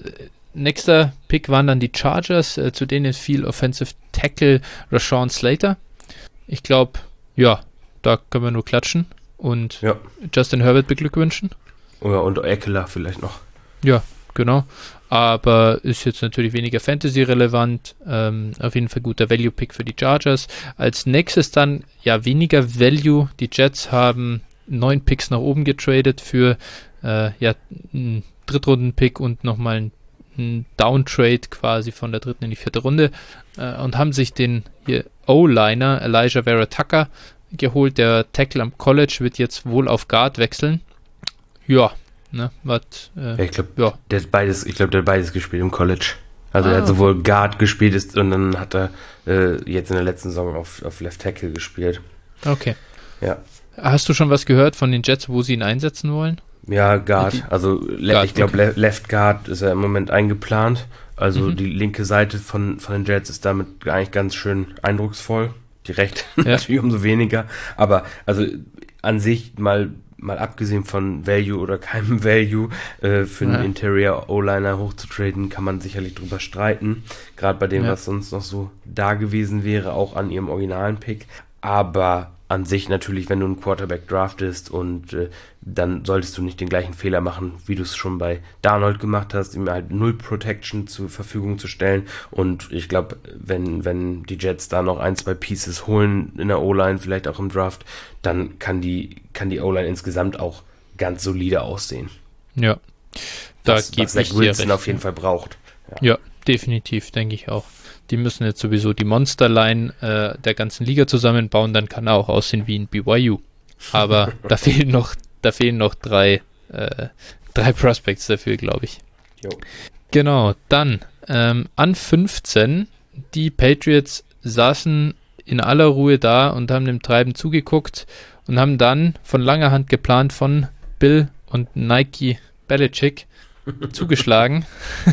nächster Pick waren dann die Chargers, äh, zu denen fiel Offensive Tackle Rashawn Slater. Ich glaube, ja, da können wir nur klatschen und ja. Justin Herbert beglückwünschen. Oder und Eckler vielleicht noch. Ja, genau. Aber ist jetzt natürlich weniger Fantasy-relevant. Ähm, auf jeden Fall guter Value-Pick für die Chargers. Als nächstes dann, ja, weniger Value. Die Jets haben neun Picks nach oben getradet für äh, ja, einen Drittrunden-Pick und nochmal einen, einen Downtrade quasi von der dritten in die vierte Runde äh, und haben sich den hier O-Liner Elijah Vera Tucker geholt. Der Tackle am College wird jetzt wohl auf Guard wechseln. Ja, ne, was, äh, ja, ich glaube, ja. der hat beides, ich glaube, der hat beides gespielt im College. Also ah, er hat sowohl Guard gespielt ist, und dann hat er äh, jetzt in der letzten Saison auf, auf Left Tackle gespielt. Okay. Ja. Hast du schon was gehört von den Jets, wo sie ihn einsetzen wollen? Ja, Guard. Also Guard, ich glaube, okay. Left Guard ist ja im Moment eingeplant. Also mhm. die linke Seite von, von den Jets ist damit eigentlich ganz schön eindrucksvoll. Die rechte ja. natürlich umso weniger. Aber also an sich mal mal abgesehen von Value oder keinem Value, äh, für einen ja. Interior O-Liner hochzutraden, kann man sicherlich drüber streiten. Gerade bei dem, ja. was sonst noch so da gewesen wäre, auch an ihrem originalen Pick. Aber an sich natürlich, wenn du einen Quarterback draftest und äh, dann solltest du nicht den gleichen Fehler machen, wie du es schon bei Darnold gemacht hast, ihm halt null Protection zur Verfügung zu stellen. Und ich glaube, wenn wenn die Jets da noch ein, zwei Pieces holen in der O-Line, vielleicht auch im Draft, dann kann die kann die O-Line insgesamt auch ganz solide aussehen. Ja, da was, was Zach Wilson auf jeden Fall braucht. Ja, ja, definitiv, denke ich auch. Die müssen jetzt sowieso die Monsterline äh, der ganzen Liga zusammenbauen, dann kann er auch aussehen wie ein B Y U. Aber da fehlen noch, da fehlen noch drei, äh, drei Prospects dafür, glaube ich. Jo. Genau, dann ähm, an fünfzehn, die Patriots saßen in aller Ruhe da und haben dem Treiben zugeguckt und haben dann von langer Hand geplant von Bill und Nike Belichick zugeschlagen,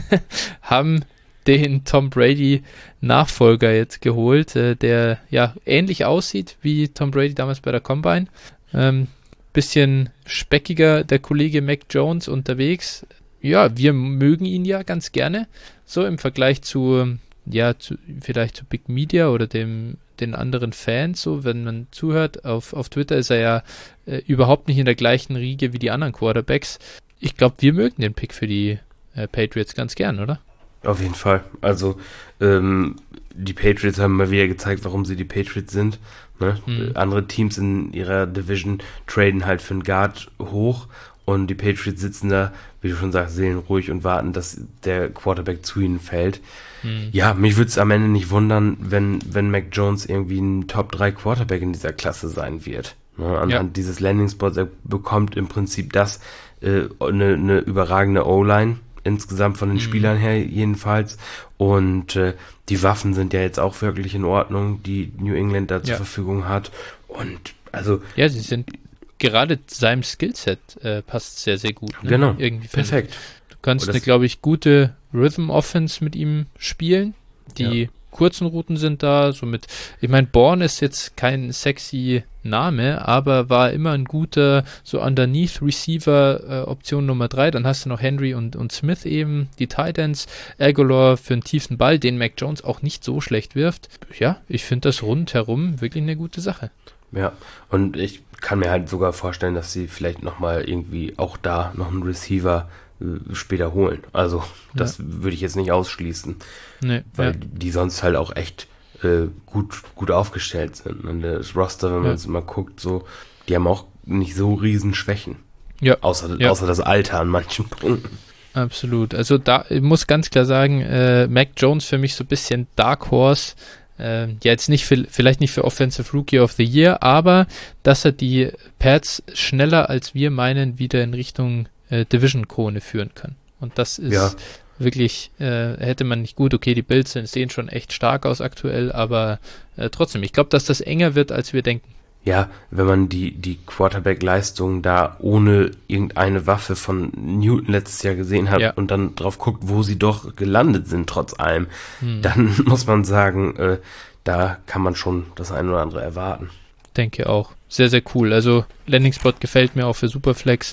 haben den Tom Brady Nachfolger jetzt geholt, äh, der ja ähnlich aussieht wie Tom Brady damals bei der Combine. Ähm, bisschen speckiger der Kollege Mac Jones unterwegs. Ja, wir mögen ihn ja ganz gerne. So im Vergleich zu, ja, zu, vielleicht zu Big Media oder dem den anderen Fans, so wenn man zuhört. Auf, auf Twitter ist er ja äh, überhaupt nicht in der gleichen Riege wie die anderen Quarterbacks. Ich glaube, wir mögen den Pick für die äh, Patriots ganz gern, oder? Auf jeden Fall. Also ähm, die Patriots haben mal wieder gezeigt, warum sie die Patriots sind. Ne? Mhm. Andere Teams in ihrer Division traden halt für einen Guard hoch und die Patriots sitzen da, wie du schon sagst, seelenruhig und warten, dass der Quarterback zu ihnen fällt. Mhm. Ja, mich würde es am Ende nicht wundern, wenn, wenn Mac Jones irgendwie ein Top drei Quarterback in dieser Klasse sein wird. Ne? Anhand ja. dieses Landing-Spots, er bekommt im Prinzip das, äh, eine, eine überragende O-Line, insgesamt von den mhm. Spielern her jedenfalls. Und äh, die Waffen sind ja jetzt auch wirklich in Ordnung, die New England da ja. zur Verfügung hat. Und also... Ja, sie sind gerade seinem Skillset äh, passt sehr, sehr gut. Ne? Genau, irgendwie perfekt. Du kannst eine, glaube ich, gute Rhythm-Offense mit ihm spielen. Die ja. kurzen Routen sind da, somit, ich meine, Bourne ist jetzt kein sexy Name, aber war immer ein guter, so Underneath Receiver äh, Option Nummer drei. Dann hast du noch Henry und, und Smith eben, die Tight Ends, Aguilar für einen tiefen Ball, den Mac Jones auch nicht so schlecht wirft. Ja, ich finde das rundherum wirklich eine gute Sache. Ja, und ich kann mir halt sogar vorstellen, dass sie vielleicht nochmal irgendwie auch da noch einen Receiver äh, später holen. Also das ja. würde ich jetzt nicht ausschließen. Nee, weil ja. die sonst halt auch echt äh, gut, gut aufgestellt sind. Und das Roster, wenn man ja. jetzt mal guckt, so, die haben auch nicht so riesen Schwächen. Ja. Außer, ja. außer das Alter an manchen Punkten. Absolut. Also da, ich muss ganz klar sagen, äh, Mac Jones für mich so ein bisschen Dark Horse. Äh, ja, jetzt nicht für, vielleicht nicht für Offensive Rookie of the Year, aber dass er die Pats schneller als wir meinen wieder in Richtung äh, Division-Krone führen kann. Und das ist ja. wirklich, äh, hätte man nicht gut, okay, die Bills sehen schon echt stark aus aktuell, aber äh, trotzdem, ich glaube, dass das enger wird, als wir denken. Ja, wenn man die, die Quarterback-Leistung da ohne irgendeine Waffe von Newton letztes Jahr gesehen hat ja. und dann drauf guckt, wo sie doch gelandet sind, trotz allem, hm. dann muss man sagen, äh, da kann man schon das eine oder andere erwarten. Denke auch. Sehr, sehr cool. Also Landing-Spot gefällt mir auch für Superflex.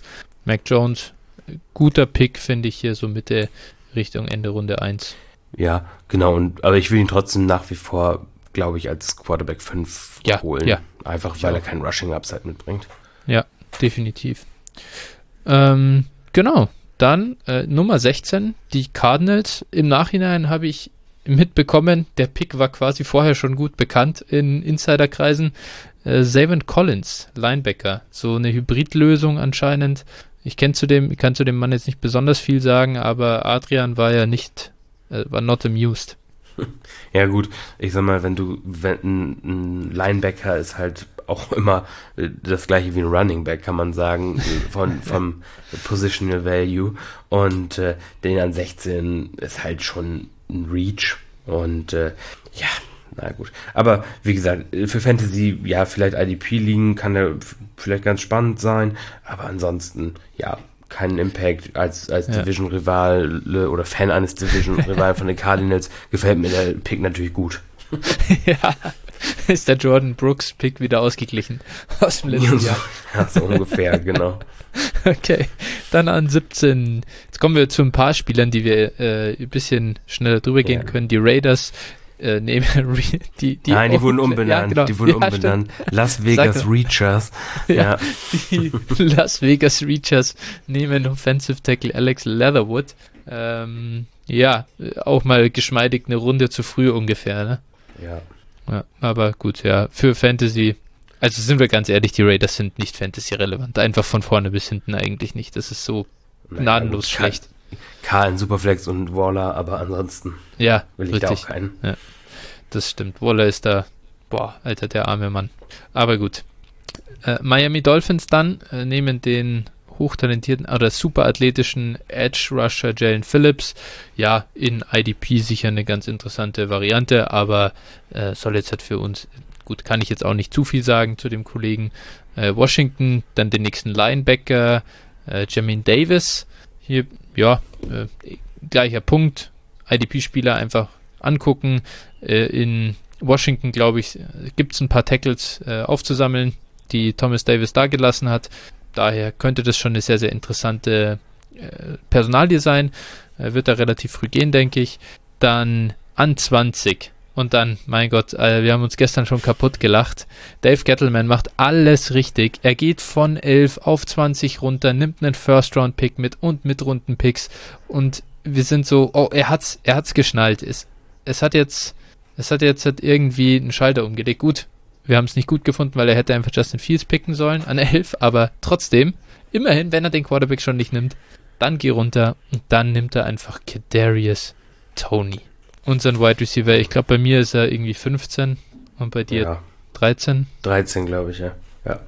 Mac Jones, guter Pick, finde ich hier so Mitte Richtung Ende Runde eins. Ja, genau. Und, aber ich will ihn trotzdem nach wie vor, glaube ich, als Quarterback fünf ja, holen. Ja. Einfach, weil er keinen Rushing-Upside mitbringt. Ja, definitiv. Ähm, genau. Dann äh, Nummer sechzehn, die Cardinals. Im Nachhinein habe ich mitbekommen, der Pick war quasi vorher schon gut bekannt in Insiderkreisen. Äh, Zaven Collins, Linebacker. So eine Hybridlösung anscheinend. Ich kenn zu dem, kann zu dem Mann jetzt nicht besonders viel sagen, aber Adrian war ja nicht, äh, war not amused. Ja gut, ich sag mal, wenn du, wenn ein, ein Linebacker ist halt auch immer äh, das gleiche wie ein Running Back, kann man sagen, von vom Positional Value, und äh, den an sechzehn ist halt schon ein Reach, und äh, ja, na gut. Aber wie gesagt, für Fantasy, ja, vielleicht I D P liegen, kann der f- vielleicht ganz spannend sein, aber ansonsten, ja, keinen Impact als, als Ja. Division-Rivale oder Fan eines Division-Rivalen von den Cardinals. Gefällt mir der Pick natürlich gut. Ja, ist der Jordan Brooks Pick wieder ausgeglichen aus dem letzten Jahr. Ja, so ungefähr, genau. Okay, dann an siebzehn. Jetzt kommen wir zu ein paar Spielern, die wir äh, ein bisschen schneller drüber gehen Ja. können. Die Raiders äh, nehmen die, die Nein, die wurden ja, umbenannt. genau. Die wurden Ja, umbenannt. stimmt. Las Vegas Sag doch. Reachers. Ja. Ja. Die Las Vegas Reachers nehmen Offensive Tackle Alex Leatherwood. Ähm, ja, auch mal geschmeidig eine Runde zu früh ungefähr, ne? Ja. Ja, aber gut, ja, für Fantasy, also sind wir ganz ehrlich, die Raiders sind nicht Fantasy-relevant. Einfach von vorne bis hinten eigentlich nicht. Das ist so Naja, gnadenlos gut, schlecht. Karl in Superflex und Waller, aber ansonsten Ja, will ich da richtig. auch keinen. Das stimmt. Waller ist da, boah, Alter, der arme Mann. Aber gut. Äh, Miami Dolphins dann äh, nehmen den hochtalentierten oder superathletischen Edge-Rusher Jalen Phillips. Ja, in I D P sicher eine ganz interessante Variante, aber äh, soll jetzt halt für uns, gut, kann ich jetzt auch nicht zu viel sagen zu dem Kollegen. Äh, Washington, dann den nächsten Linebacker, äh, Jamin Davis. Hier, ja, äh, gleicher Punkt. I D P-Spieler einfach angucken. Äh, in Washington, glaube ich, gibt es ein paar Tackles äh, aufzusammeln, die Thomas Davis da gelassen hat. Daher könnte das schon eine sehr, sehr interessante äh, Personalie sein. Äh, wird da relativ früh gehen, denke ich. Dann an zwanzig. Und dann, mein Gott, äh, wir haben uns gestern schon kaputt gelacht. Dave Gettleman macht alles richtig. Er geht von elf auf zwanzig runter, nimmt einen First-Round-Pick mit und mit Runden-Picks. Und wir sind so, oh, er hat's, er hat's geschnallt. Es, es hat jetzt, es hat jetzt halt irgendwie einen Schalter umgelegt. Gut, wir haben es nicht gut gefunden, weil er hätte einfach Justin Fields picken sollen an elf, aber trotzdem, immerhin, wenn er den Quarterback schon nicht nimmt, dann geh runter und dann nimmt er einfach Kadarius Toney. Unseren Wide Receiver, ich glaube, bei mir ist er irgendwie fünfzehn und bei dir Ja. dreizehn. dreizehn, glaube ich, ja. Ja.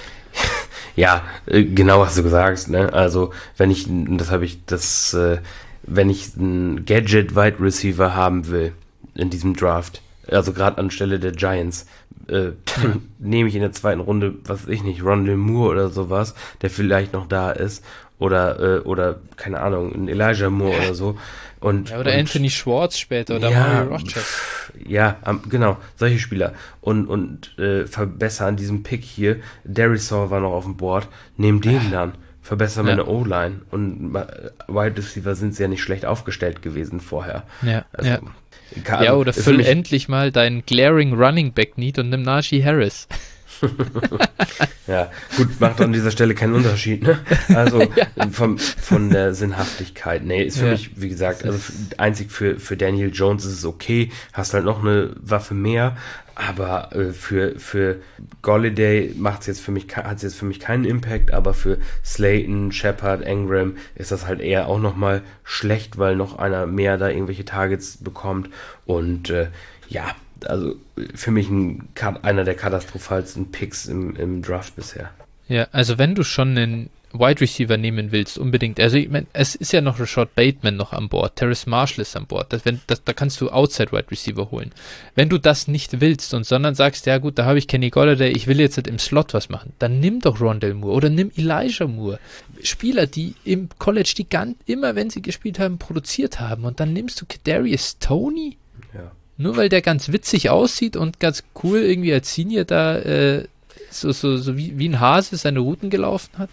Ja, äh, genau was du gesagt, ne? Also, wenn ich, das habe ich, das, äh, wenn ich einen Gadget-Wide Receiver haben will in diesem Draft, also gerade anstelle der Giants, äh, dann nehme ich in der zweiten Runde, was weiß ich nicht, Rondale Moore oder sowas, der vielleicht noch da ist, oder, äh, oder, keine Ahnung, ein Elijah Moore oder so. Und, Ja, oder und, Anthony Schwartz später oder ja, Mario Rogers. pff, ja, am- genau, solche Spieler. Und, und äh, verbessere an diesem Pick hier, Darisaw war noch auf dem Board, nehm den dann, verbessere Ja. meine O-Line. Und äh, Wide Receiver sind sie ja nicht schlecht aufgestellt gewesen vorher. Ja, Also, ja. kann- ja, oder ist für füll mich- endlich mal deinen glaring Running Back Need und nimm Najee Harris. Ja, gut, macht an dieser Stelle keinen Unterschied, ne? Also vom, von der Sinnhaftigkeit. Nee, ist für Ja. mich, wie gesagt, also f- einzig für, für Daniel Jones ist es okay, hast halt noch eine Waffe mehr, aber äh, für, für Golladay macht's jetzt für mich, hat es jetzt für mich keinen Impact, aber für Slayton, Shepard, Engram ist das halt eher auch nochmal schlecht, weil noch einer mehr da irgendwelche Targets bekommt und äh, ja, also für mich ein, Ka- einer der katastrophalsten Picks im, im Draft bisher. Ja, also wenn du schon einen Wide Receiver nehmen willst, unbedingt. Also ich mein, es ist ja noch Rashad Bateman noch an Bord, Terrace Marshall ist an Bord. Das, wenn, das, da kannst du Outside Wide Receiver holen. Wenn du das nicht willst und sondern sagst, ja gut, da habe ich Kenny Golladay, ich will jetzt halt im Slot was machen, dann nimm doch Rondale Moore oder nimm Elijah Moore. Spieler, die im College die ganz, immer wenn sie gespielt haben, produziert haben und dann nimmst du Kadarius Toney? Ja. Nur weil der ganz witzig aussieht und ganz cool irgendwie als Senior da äh, so, so, so wie, wie ein Hase seine Routen gelaufen hat?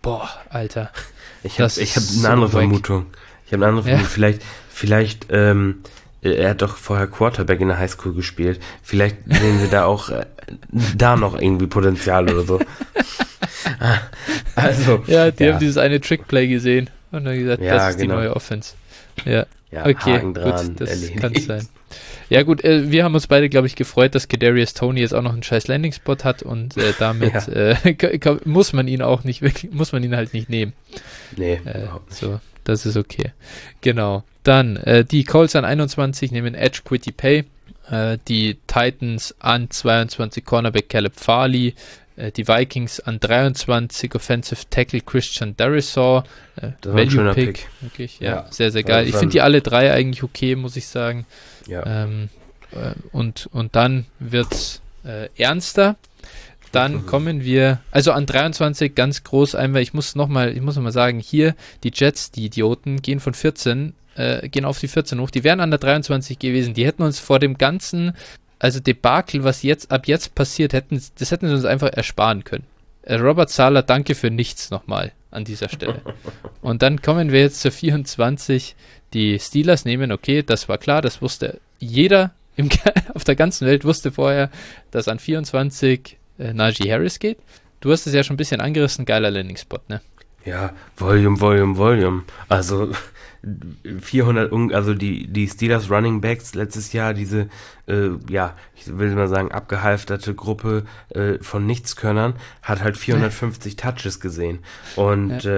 Boah, Alter. Ich habe Das ich hab ist eine so andere wack. Vermutung. Ich habe eine andere Ja. Vermutung. Vielleicht, vielleicht, ähm, äh, er hat doch vorher Quarterback in der Highschool gespielt. Vielleicht sehen sie da auch äh, da noch irgendwie Potenzial oder so. Ah, Also, Ja, die haben ja, dieses eine Trickplay gesehen und dann gesagt, ja, das ist die genau. neue Offense. Ja, Ja, okay, Haken gut, dran, das erledigt. kann sein. Ja gut, äh, wir haben uns beide, glaube ich, gefreut, dass Kadarius Toney jetzt auch noch einen scheiß Landing-Spot hat und äh, damit Ja. äh, ka- ka- muss man ihn auch nicht wirklich, muss man ihn halt nicht nehmen. Nee, Äh, überhaupt nicht. so, das ist okay. Genau. Dann, äh, die Colts an einundzwanzig nehmen Edge Quitty Pay, äh, die Titans an zweiundzwanzig Cornerback Caleb Farley, äh, die Vikings an dreiundzwanzig Offensive Tackle Christian Darrisaw, äh, Das war ein schöner Pick. wirklich, ja, Ja, sehr, sehr das geil. Ich war finde ein- die alle drei eigentlich okay, muss ich sagen. Ja. Ähm, äh, und, und dann wird's äh, ernster. Dann Mhm. kommen wir, also an dreiundzwanzig ganz groß einmal, ich muss nochmal, ich muss noch mal sagen, hier, die Jets, die Idioten, gehen von vierzehn, äh, gehen auf die vierzehn hoch, die wären an der dreiundzwanzig gewesen, die hätten uns vor dem ganzen, also Debakel, was jetzt, ab jetzt passiert, hätten, das hätten sie uns einfach ersparen können. Äh, Robert Saleh, danke für nichts nochmal an dieser Stelle. Und dann kommen wir jetzt zur vierundzwanzig, die Steelers nehmen, okay, das war klar, das wusste jeder im, auf der ganzen Welt wusste vorher, dass an vierundzwanzig äh, Najee Harris geht. Du hast es ja schon ein bisschen angerissen, geiler Landing-Spot, ne? Ja, Volume, Volume, Volume. Also vierhundert, un- also die, die Steelers Running Backs letztes Jahr, diese, äh, ja, ich will mal sagen, abgehalfterte Gruppe äh, von Nichtskönnern, hat halt vierhundertfünfzig Touches gesehen. Und Ja. äh,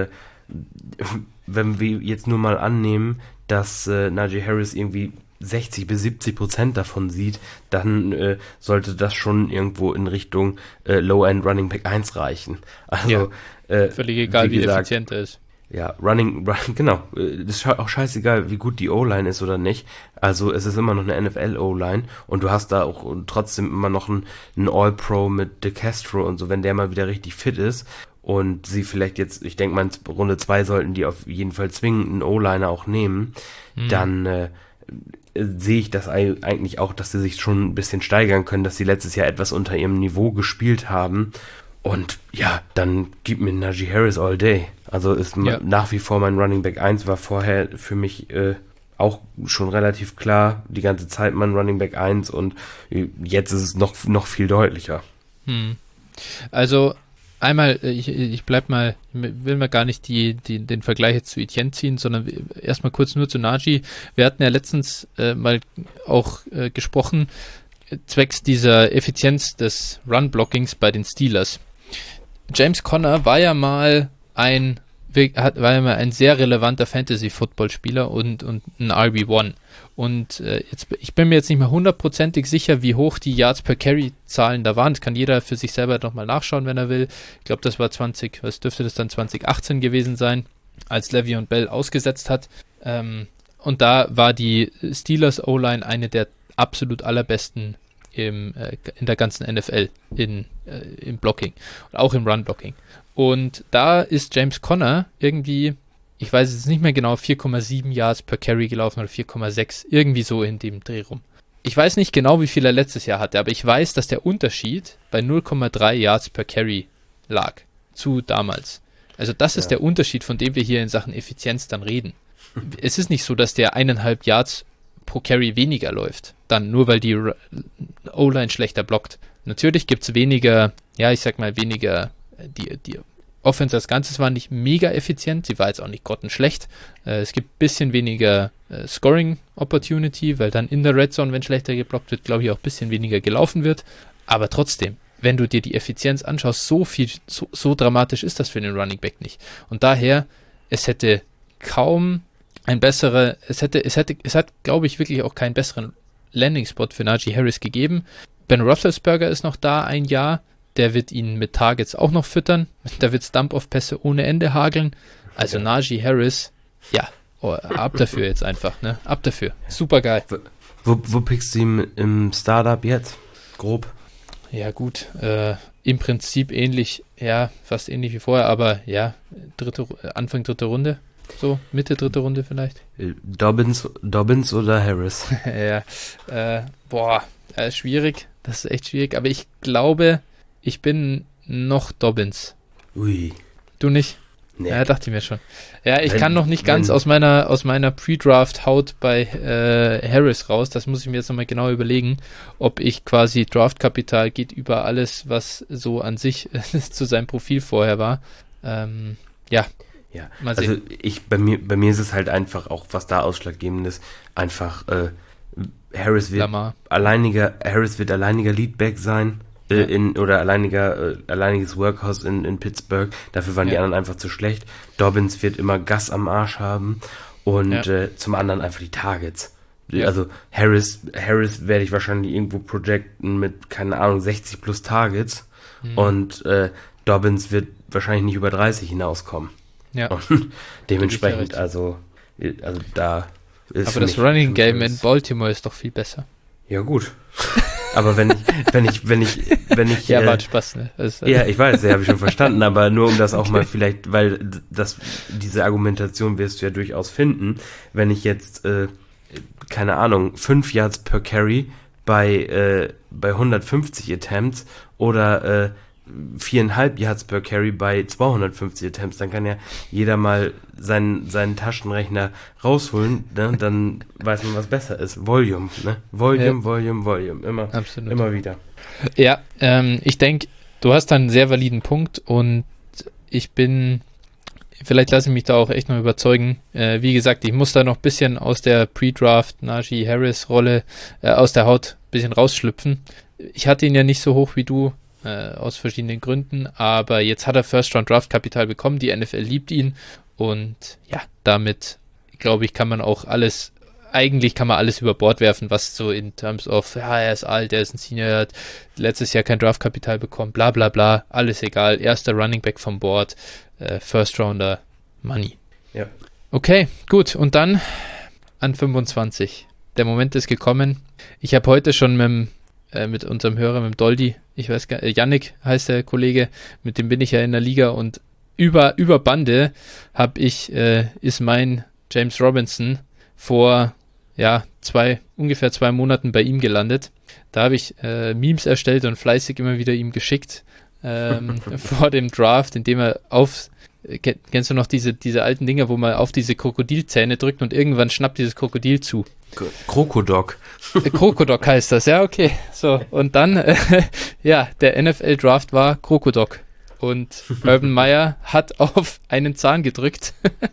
wenn wir jetzt nur mal annehmen, dass äh, Najee Harris irgendwie sechzig bis siebzig Prozent davon sieht, dann äh, sollte das schon irgendwo in Richtung äh, Low-End Running Back eins reichen. Also, äh, Völlig egal, wie, gesagt, effizient er ist. ja, Running, run, genau. äh, Das ist sche- auch scheißegal, wie gut die O-Line ist oder nicht. Also es ist immer noch eine N F L-O-Line und du hast da auch trotzdem immer noch einen, einen All-Pro mit De Castro und so, wenn der mal wieder richtig fit ist und sie vielleicht jetzt, ich denke mal, in Runde zwei sollten die auf jeden Fall zwingend einen O-Liner auch nehmen, Mhm. dann äh, sehe ich das ei- eigentlich auch, dass sie sich schon ein bisschen steigern können, dass sie letztes Jahr etwas unter ihrem Niveau gespielt haben. Und ja, dann gib mir Najee Harris all day. Also ist ma- Ja. nach wie vor mein Running Back eins, war vorher für mich äh, auch schon relativ klar, die ganze Zeit mein Running Back eins und äh, jetzt ist es noch, noch viel deutlicher. Hm. Also einmal, äh, ich, ich bleib mal, will mal gar nicht die, die, den Vergleich jetzt zu Etienne ziehen, sondern erstmal kurz nur zu Najee. Wir hatten ja letztens äh, mal auch äh, gesprochen, äh, zwecks dieser Effizienz des Run-Blockings bei den Steelers. James Conner war ja mal ein hat, war ja mal ein sehr relevanter Fantasy-Football-Spieler und, und ein R B eins. Und äh, jetzt, ich bin mir jetzt nicht mehr hundertprozentig sicher, wie hoch die Yards per Carry-Zahlen da waren. Das kann jeder für sich selber nochmal nachschauen, wenn er will. Ich glaube, das war zwanzig, was dürfte das dann zwanzig achtzehn gewesen sein, als Le'Veon Bell ausgesetzt hat. Ähm, und da war die Steelers O-Line eine der absolut allerbesten im, äh, in der ganzen N F L in, äh, im Blocking und auch im Run-Blocking. Und da ist James Conner irgendwie, ich weiß jetzt nicht mehr genau, vier Komma sieben Yards per Carry gelaufen oder vier Komma sechs, irgendwie so in dem Dreh rum. Ich weiß nicht genau, wie viel er letztes Jahr hatte, aber ich weiß, dass der Unterschied bei null Komma drei Yards per Carry lag zu damals. Also das ist Ja. der Unterschied, von dem wir hier in Sachen Effizienz dann reden. Es ist nicht so, dass der eineinhalb Yards pro Carry weniger läuft, dann nur weil die R- O-Line schlechter blockt. Natürlich gibt es weniger, ja, ich sag mal weniger, äh, die, die Offense als Ganzes war nicht mega effizient, sie war jetzt auch nicht grottenschlecht. Äh, es gibt ein bisschen weniger äh, Scoring Opportunity, weil dann in der Red Zone, wenn schlechter geblockt wird, glaube ich auch ein bisschen weniger gelaufen wird. Aber trotzdem, wenn du dir die Effizienz anschaust, so viel, so, so dramatisch ist das für den Running Back nicht. Und daher, es hätte kaum ein besserer, es hätte, es hätte, es hat, glaube ich, wirklich auch keinen besseren Landing-Spot für Najee Harris gegeben. Ben Roethlisberger ist noch da ein Jahr, der wird ihn mit Targets auch noch füttern, da wird es Dump-Off-Pässe ohne Ende hageln. Also Ja. Najee Harris, ja, oh, ab dafür jetzt einfach, ne, ab dafür. Super geil. Wo, wo pickst du ihn im Startup jetzt? Grob. Ja gut, äh, im Prinzip ähnlich, ja, fast ähnlich wie vorher, aber ja, dritte, Anfang dritte Runde, so, Mitte dritte Runde vielleicht. Äh, Dobbins, Dobbins oder Harris? ja, äh, boah, äh, schwierig, das ist echt schwierig, aber ich glaube, ich bin noch Dobbins. Ui. Du nicht? Nee. Ja, dachte ich mir schon. Ja, ich Wenn- kann noch nicht ganz wenn- aus meiner aus meiner Pre-Draft-Haut bei äh, Harris raus. Das muss ich mir jetzt nochmal genau überlegen, ob ich quasi Draftkapital geht über alles, was so an sich zu seinem Profil vorher war. Ähm, ja, Ja, mal also sehen. ich, bei mir, bei mir ist es halt einfach auch, was da ausschlaggebend ist, einfach, äh, Harris wird Lamar. alleiniger, Harris wird alleiniger Leadback sein, äh, Ja. in, oder alleiniger, äh, alleiniges Workhorse in, in Pittsburgh. Dafür waren die Ja. anderen einfach zu schlecht. Dobbins wird immer Gas am Arsch haben und Ja. äh, zum anderen einfach die Targets. Ja. Also Harris, Harris werde ich wahrscheinlich irgendwo projecten mit, keine Ahnung, sechzig plus Targets Mhm. und äh, Dobbins wird wahrscheinlich nicht über dreißig hinauskommen. Ja. Und dementsprechend, recht. also, also da ist Aber für das mich- Running für mich Game in Harris- Baltimore ist doch viel besser. Ja, gut. Aber wenn ich, wenn ich, wenn ich, wenn ich, Ja, äh, war ein Spaß, ne? Das, ja, ich weiß, ja, habe ich schon verstanden, aber nur um das auch mal vielleicht, weil d- das, diese Argumentation wirst du ja durchaus finden, wenn ich jetzt, äh, keine Ahnung, fünf Yards per Carry bei, äh, bei hundertfünfzig Attempts oder, äh, viereinhalb Yards per Carry bei zweihundertfünfzig Attempts, dann kann ja jeder mal seinen, seinen Taschenrechner rausholen, ne? Dann weiß man, was besser ist. Volume, ne? Volume, Ja. Volume, Volume, immer, Absolut. immer wieder. Ja, ähm, ich denke, du hast da einen sehr validen Punkt und ich bin, vielleicht lasse ich mich da auch echt noch überzeugen. Äh, wie gesagt, ich muss da noch ein bisschen aus der Pre-Draft Najee Harris Rolle, äh, aus der Haut ein bisschen rausschlüpfen. Ich hatte ihn ja nicht so hoch wie du, äh, aus verschiedenen Gründen, aber jetzt hat er First-Round-Draft-Kapital bekommen, die N F L liebt ihn und ja, damit, glaube ich, kann man auch alles, eigentlich kann man alles über Bord werfen, was so in terms of, ja, er ist alt, er ist ein Senior, er hat letztes Jahr kein Draftkapital bekommen, bla bla bla, alles egal, erster Running Back vom Board, äh, First Rounder, Money. Ja. Okay, gut, und dann an fünfundzwanzig. Der Moment ist gekommen. Ich habe heute schon mit, dem, äh, mit unserem Hörer, mit dem Doldi, ich weiß gar nicht, Yannick heißt der Kollege, mit dem bin ich ja in der Liga und über, über Bande habe ich, äh, ist mein James Robinson vor, ja, zwei, ungefähr zwei Monaten bei ihm gelandet. Da habe ich äh, Memes erstellt und fleißig immer wieder ihm geschickt ähm, vor dem Draft, indem er auf, äh, kennst du noch diese, diese alten Dinger, wo man auf diese Krokodilzähne drückt und irgendwann schnappt dieses Krokodil zu. Krokodok. Äh, Krokodok heißt das, ja, okay. So, und dann, äh, ja, der N F L-Draft war Krokodok. Und Urban Meyer hat auf einen Zahn gedrückt.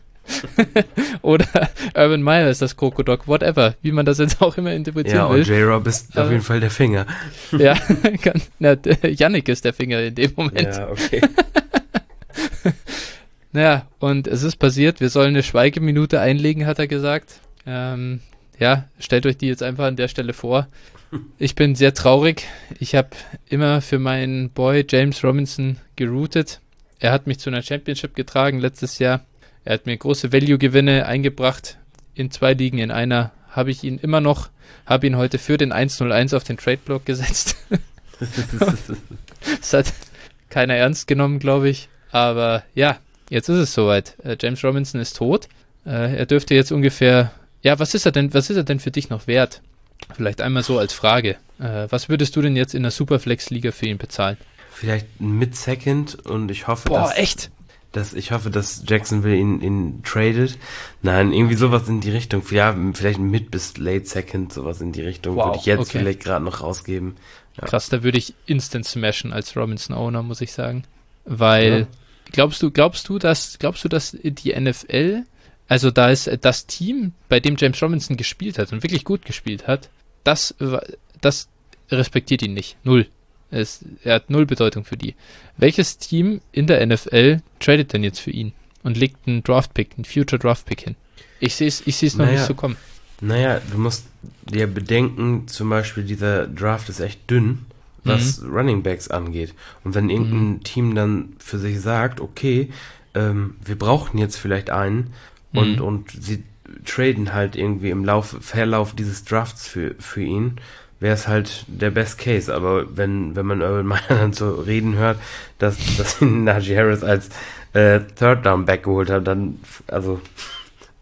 Oder Urban Meyer ist das Krokodok, whatever, wie man das jetzt auch immer interpretieren Ja, will. und J-Rob ist auf Äh, jeden Fall der Finger. Ja, kann, na, der Yannick ist der Finger in dem Moment. Ja, okay. Naja, und es ist passiert, wir sollen eine Schweigeminute einlegen, hat er gesagt. Ähm, ja, stellt euch die jetzt einfach an der Stelle vor. Ich bin sehr traurig. Ich habe immer für meinen Boy James Robinson geroutet. Er hat mich zu einer Championship getragen letztes Jahr. Er hat mir große Value-Gewinne eingebracht. In zwei Ligen, in einer habe ich ihn immer noch, habe ihn heute für den eins null eins auf den Trade-Block gesetzt. Das hat keiner ernst genommen, glaube ich. Aber ja, jetzt ist es soweit. Äh, James Robinson ist tot. Äh, er dürfte jetzt ungefähr, ja, was ist er denn, was ist er denn für dich noch wert? Vielleicht einmal so als Frage. Äh, was würdest du denn jetzt in der Superflex-Liga für ihn bezahlen? Vielleicht ein Mid-Second und ich hoffe, Boah, dass, echt? dass ich hoffe, dass Jacksonville ihn, ihn tradet. Nein, irgendwie sowas in die Richtung. Ja, vielleicht ein Mid- bis Late Second, sowas in die Richtung Wow, würde ich jetzt okay. vielleicht gerade noch rausgeben. Ja. Krass, da würde ich instant smashen als Robinson-Owner, muss ich sagen. Weil, Ja. glaubst du, glaubst du, dass, glaubst du, dass die N F L, also da ist das Team, bei dem James Robinson gespielt hat und wirklich gut gespielt hat, das, das respektiert ihn nicht. Null. Es, er hat null Bedeutung für die. Welches Team in der N F L tradet denn jetzt für ihn und legt einen Draft-Pick, einen Future Draft-Pick hin? Ich sehe es ich seh's noch Naja. nicht so kommen. Naja, du musst dir bedenken, zum Beispiel dieser Draft ist echt dünn, was Mhm. Running Backs angeht. Und wenn irgendein Team dann für sich sagt, okay, ähm, wir brauchen jetzt vielleicht einen und, Mhm. und sie traden halt irgendwie im Lauf, Verlauf dieses Drafts für, für ihn, wäre es halt der Best Case. Aber wenn, wenn man Urban Meyer dann so reden hört, dass, dass ihn Najee Harris als äh, Third Down Back geholt hat, dann, also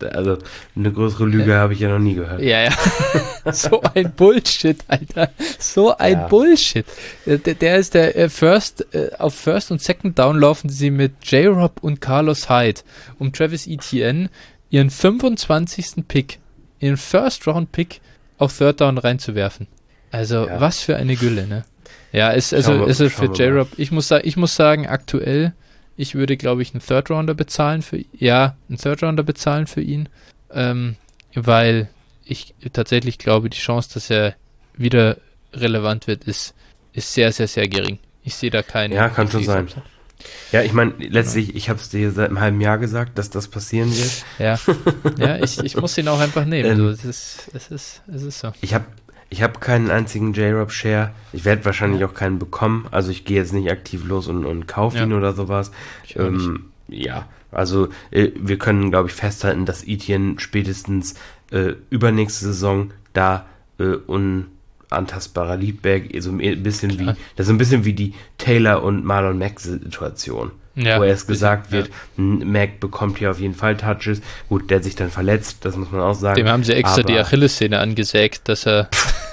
Also eine größere Lüge habe ich ja noch nie gehört. Ja, ja. So ein Bullshit, Alter. So ein Ja. Bullshit. Der, der ist der äh, First, äh, auf First und Second Down laufen sie mit J-Rob und Carlos Hyde, um Travis Etienne ihren fünfundzwanzigsten Pick, ihren First-Round-Pick auf Third Down reinzuwerfen. Also, Ja. was für eine Gülle, ne? Ja, ist, also, Schauen wir- ist es für schauen wir mal. J-Rob, ich muss, sa- ich muss sagen, aktuell, ich würde, glaube ich, einen Third-Rounder bezahlen für, ja, einen Third-Rounder bezahlen für ihn, ähm, weil ich tatsächlich glaube, die Chance, dass er wieder relevant wird, ist, ist sehr, sehr, sehr gering. Ich sehe da keinen. Ja, kann schon sein. Upside. Ja, ich meine, letztlich, ich habe es dir seit einem halben Jahr gesagt, dass das passieren wird. Ja, ja ich, ich muss ihn auch einfach nehmen. Ähm, so, es, ist, es, ist, es ist so. Ich habe ich hab keinen einzigen J-Rob-Share. Ich werde wahrscheinlich Ja. auch keinen bekommen. Also ich gehe jetzt nicht aktiv los und, und kaufe Ja. ihn oder sowas. Ich auch nicht. Ähm, ja, also äh, wir können, glaube ich, festhalten, dass Etienne spätestens äh, übernächste Saison da äh, unantastbarer Leadback, so ein bisschen wie, Klar. das ist so ein bisschen wie die Taylor und Marlon Mack Situation. Ja, wo erst gesagt ja. wird, n- Mac bekommt hier auf jeden Fall Touches. Gut, der sich dann verletzt, das muss man auch sagen. Dem haben sie extra aber, die Achillessehne angesägt, dass er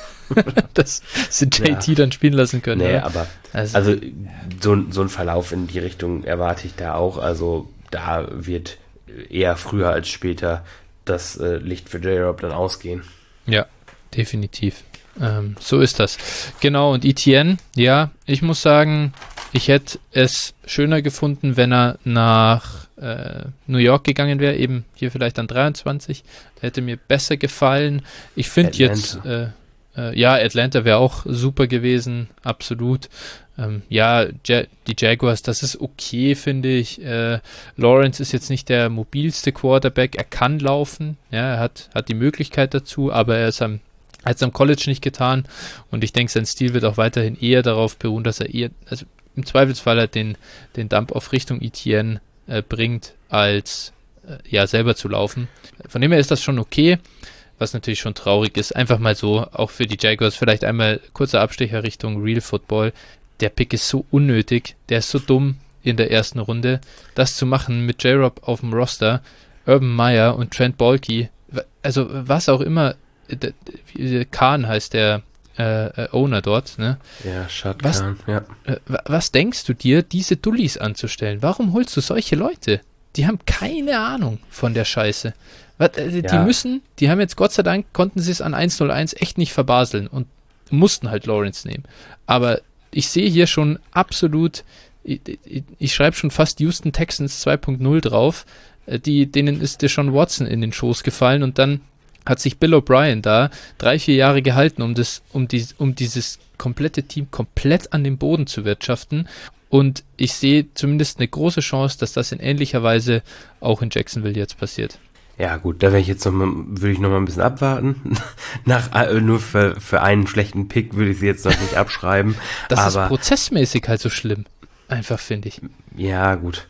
dass sie J T Ja. dann spielen lassen können. Nee, oder? aber Also, also so, ein- so ein Verlauf in die Richtung erwarte ich da auch. Also da wird eher früher als später das äh, Licht für J-Rob dann ausgehen. ja, definitiv. Ähm, so ist das. Genau, und Etienne, ja, ich muss sagen, ich hätte es schöner gefunden, wenn er nach äh, New York gegangen wäre, eben hier vielleicht an dreiundzwanzig. Da hätte mir besser gefallen. Ich finde jetzt, äh, äh, ja, Atlanta wäre auch super gewesen, absolut. Ähm, ja, ja, die Jaguars, das ist okay, finde ich. Äh, Lawrence ist jetzt nicht der mobilste Quarterback, er kann laufen, ja, er hat, hat die Möglichkeit dazu, aber er ist am hat es am College nicht getan und ich denke, sein Stil wird auch weiterhin eher darauf beruhen, dass er eher, also im Zweifelsfall halt den, den Dump auf Richtung Etienne äh, bringt, als äh, ja selber zu laufen. Von dem her ist das schon okay, was natürlich schon traurig ist. Einfach mal so, auch für die Jaguars, vielleicht einmal kurzer Abstecher Richtung Real Football. Der Pick ist so unnötig, der ist so dumm in der ersten Runde. Das zu machen mit J-Rob auf dem Roster, Urban Meyer und Trent Baalke, also was auch immer, D- D- Khan heißt der äh, äh, Owner dort, ne? Ja, Shad Was- Khan, ja. Äh, wa- was denkst du dir, diese Dullis anzustellen? Warum holst du solche Leute? Die haben keine Ahnung von der Scheiße. Was, äh, die Ja. müssen, die haben jetzt Gott sei Dank, konnten sie es an eins null eins echt nicht verbaseln und mussten halt Lawrence nehmen. Aber ich sehe hier schon absolut, ich, ich, ich schreibe schon fast Houston Texans zwei Punkt null drauf, äh, die, denen ist Deshaun Watson in den Schoß gefallen und dann hat sich Bill O'Brien da drei, vier Jahre gehalten, um das, um die, um dieses komplette Team komplett an den Boden zu wirtschaften. Und ich sehe zumindest eine große Chance, dass das in ähnlicher Weise auch in Jacksonville jetzt passiert. Ja, gut, da werde ich jetzt noch mal, würde ich noch mal ein bisschen abwarten. Nach, äh, nur für, für einen schlechten Pick würde ich sie jetzt noch nicht abschreiben. Das aber ist prozessmäßig halt so schlimm. Einfach, finde ich. ja, gut.